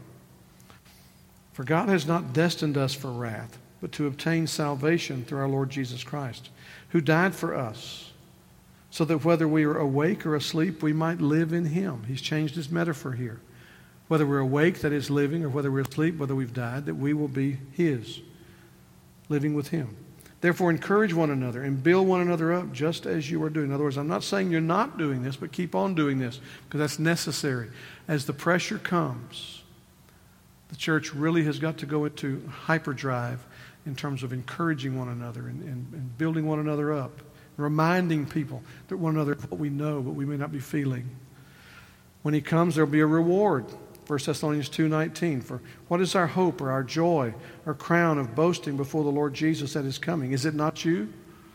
For God has not destined us for wrath, but to obtain salvation through our Lord Jesus Christ, who died for us, so that whether we are awake or asleep, we might live in him. He's changed his metaphor here. Whether we're awake, that is living, or whether we're asleep, whether we've died, that we will be his, living with him. Therefore, encourage one another and build one another up just as you are doing. In other words, I'm not saying you're not doing this, but keep on doing this because that's necessary. As the pressure comes, the church really has got to go into hyperdrive in terms of encouraging one another and, and, and building one another up, reminding people that one another of what we know, but we may not be feeling. When he comes, there will be a reward. First Thessalonians two nineteen, for what is our hope or our joy or crown of boasting before the Lord Jesus at his coming? Is it not you?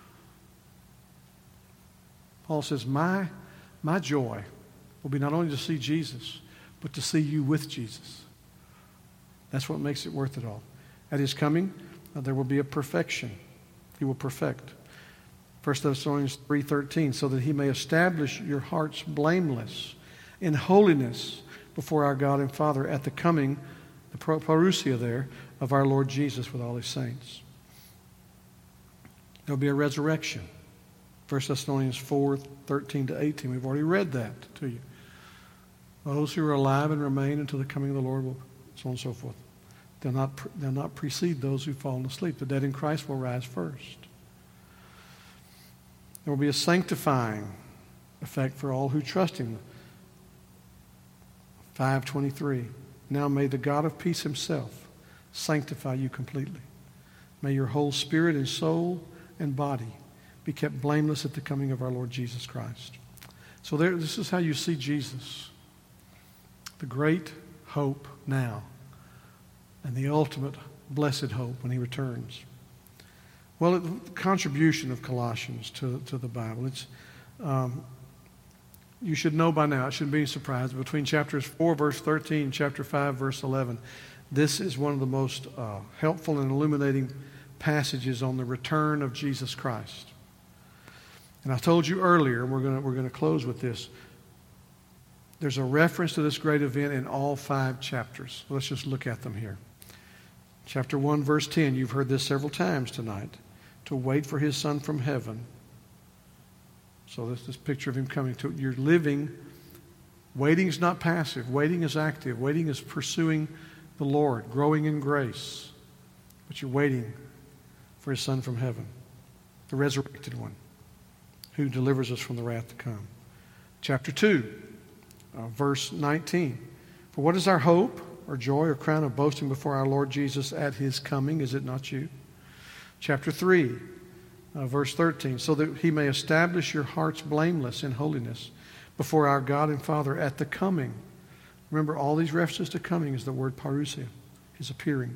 Paul says, my, my joy will be not only to see Jesus, but to see you with Jesus. That's what makes it worth it all. At his coming, uh, there will be a perfection. He will perfect. First Thessalonians three thirteen, so that he may establish your hearts blameless in holiness before our God and Father at the coming, the parousia there, of our Lord Jesus with all his saints. There'll be a resurrection. First Thessalonians four, thirteen to eighteen. We've already read that to you. Those who are alive and remain until the coming of the Lord will, so on and so forth. They'll not, they'll not precede those who've fallen asleep. The dead in Christ will rise first. There will be a sanctifying effect for all who trust him. five twenty-three. Now may the God of peace himself sanctify you completely. May your whole spirit and soul and body be kept blameless at the coming of our Lord Jesus Christ. So there, this is how you see Jesus. The great hope now and the ultimate blessed hope when he returns. Well, the contribution of Colossians to, to the Bible, it's... Um, You should know by now, it shouldn't be a surprise, between chapters four, verse thirteen, and chapter five, verse eleven, this is one of the most uh, helpful and illuminating passages on the return of Jesus Christ. And I told you earlier, and we're going we're going to close with this, there's a reference to this great event in all five chapters. Let's just look at them here. Chapter one, verse ten, you've heard this several times tonight, to wait for his Son from heaven. So this this picture of him coming to you're living. Waiting is not passive. Waiting is active. Waiting is pursuing the Lord, growing in grace. But you're waiting for his Son from heaven, the resurrected one, who delivers us from the wrath to come. Chapter two, uh, verse nineteen. For what is our hope or joy or crown of boasting before our Lord Jesus at his coming? Is it not you? Chapter three, uh, verse thirteen. So that he may establish your hearts blameless in holiness before our God and Father at the coming. Remember, all these references to coming is the word parousia, his appearing.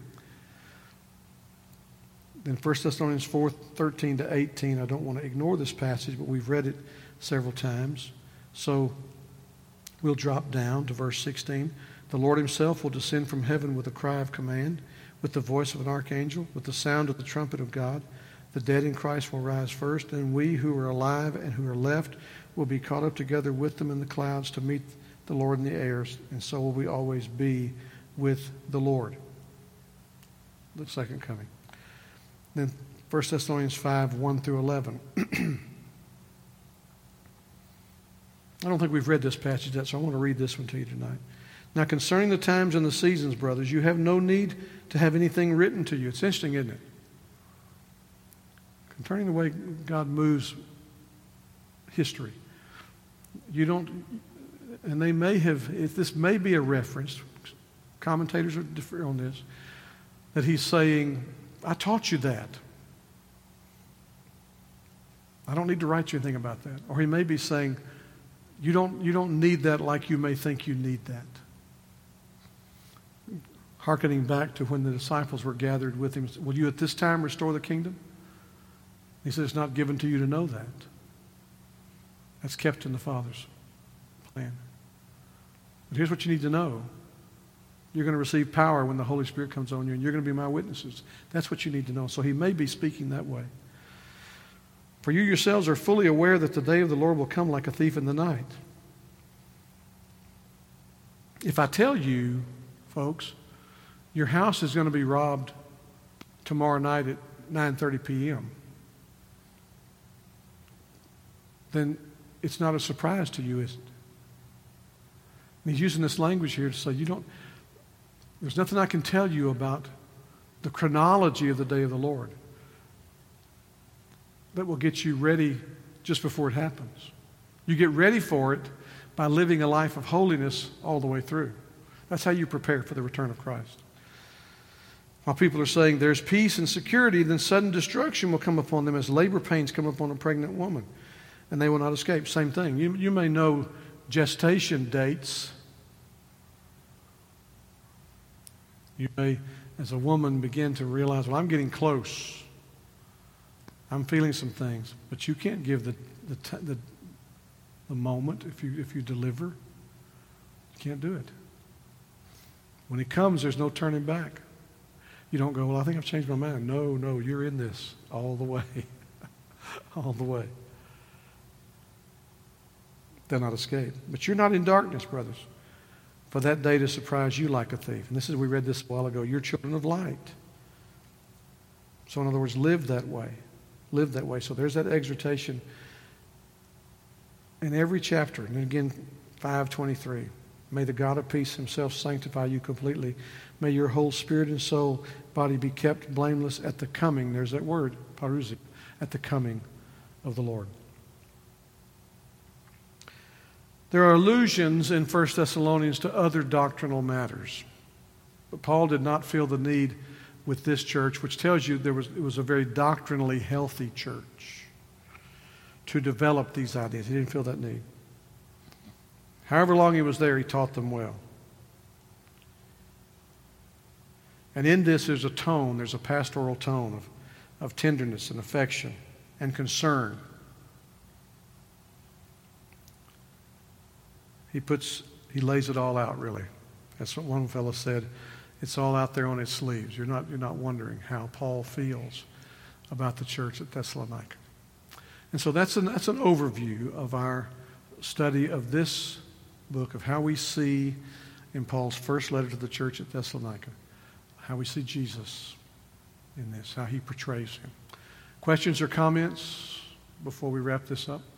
Then First Thessalonians four, thirteen to eighteen. I don't want to ignore this passage, but we've read it several times. So we'll drop down to verse sixteen. The Lord himself will descend from heaven with a cry of command, with the voice of an archangel, with the sound of the trumpet of God. The dead in Christ will rise first, and we who are alive and who are left will be caught up together with them in the clouds to meet the Lord in the airs, and so will we always be with the Lord. The second coming. Then First Thessalonians five, one through eleven. I don't think we've read this passage yet, so I want to read this one to you tonight. Now, concerning the times and the seasons, brothers, you have no need to have anything written to you. It's interesting, isn't it? Concerning the way God moves history. You don't, and they may have, if this may be a reference, commentators are different on this, that he's saying, I taught you that. I don't need to write you anything about that. Or he may be saying, you don't, you don't need that like you may think you need that. Hearkening back to when the disciples were gathered with him, will you at this time restore the kingdom? He said, it's not given to you to know that. That's kept in the Father's plan. But here's what you need to know. You're going to receive power when the Holy Spirit comes on you, and you're going to be my witnesses. That's what you need to know. So he may be speaking that way. For you yourselves are fully aware that the day of the Lord will come like a thief in the night. If I tell you, folks, your house is going to be robbed tomorrow night at nine thirty p.m., then it's not a surprise to you, is it? And he's using this language here to say, you don't, there's nothing I can tell you about the chronology of the day of the Lord that will get you ready just before it happens. You get ready for it by living a life of holiness all the way through. That's how you prepare for the return of Christ. While people are saying there's peace and security, then sudden destruction will come upon them as labor pains come upon a pregnant woman, and they will not escape. Same thing. You, you may know gestation dates. You may, as a woman, begin to realize, well, I'm getting close. I'm feeling some things. But you can't give the the, t- the, the moment if you if you deliver. You can't do it. When it comes, there's no turning back. You don't go, well, I think I've changed my mind. No, no, you're in this all the way. all the way. They'll not escape. But you're not in darkness, brothers, for that day to surprise you like a thief. And this is, we read this a while ago, you're children of light. So in other words, live that way. Live that way. So there's that exhortation in every chapter. And again, five twenty-three. May the God of peace himself sanctify you completely. May your whole spirit and soul, body be kept blameless at the coming. There's that word, parousia, at the coming of the Lord. There are allusions in First Thessalonians to other doctrinal matters. But Paul did not feel the need with this church, which tells you there was, it was a very doctrinally healthy church, to develop these ideas. He didn't feel that need. However long he was there, he taught them well. And in this there's a tone, there's a pastoral tone of, of tenderness and affection and concern. He puts, he lays it all out, really. That's what one fellow said. It's all out there on his sleeves. You're not, you're not wondering how Paul feels about the church at Thessalonica. And so that's an, that's an overview of our study of this book, of how we see in Paul's first letter to the church at Thessalonica, how we see Jesus in this, how he portrays him. Questions or comments before we wrap this up?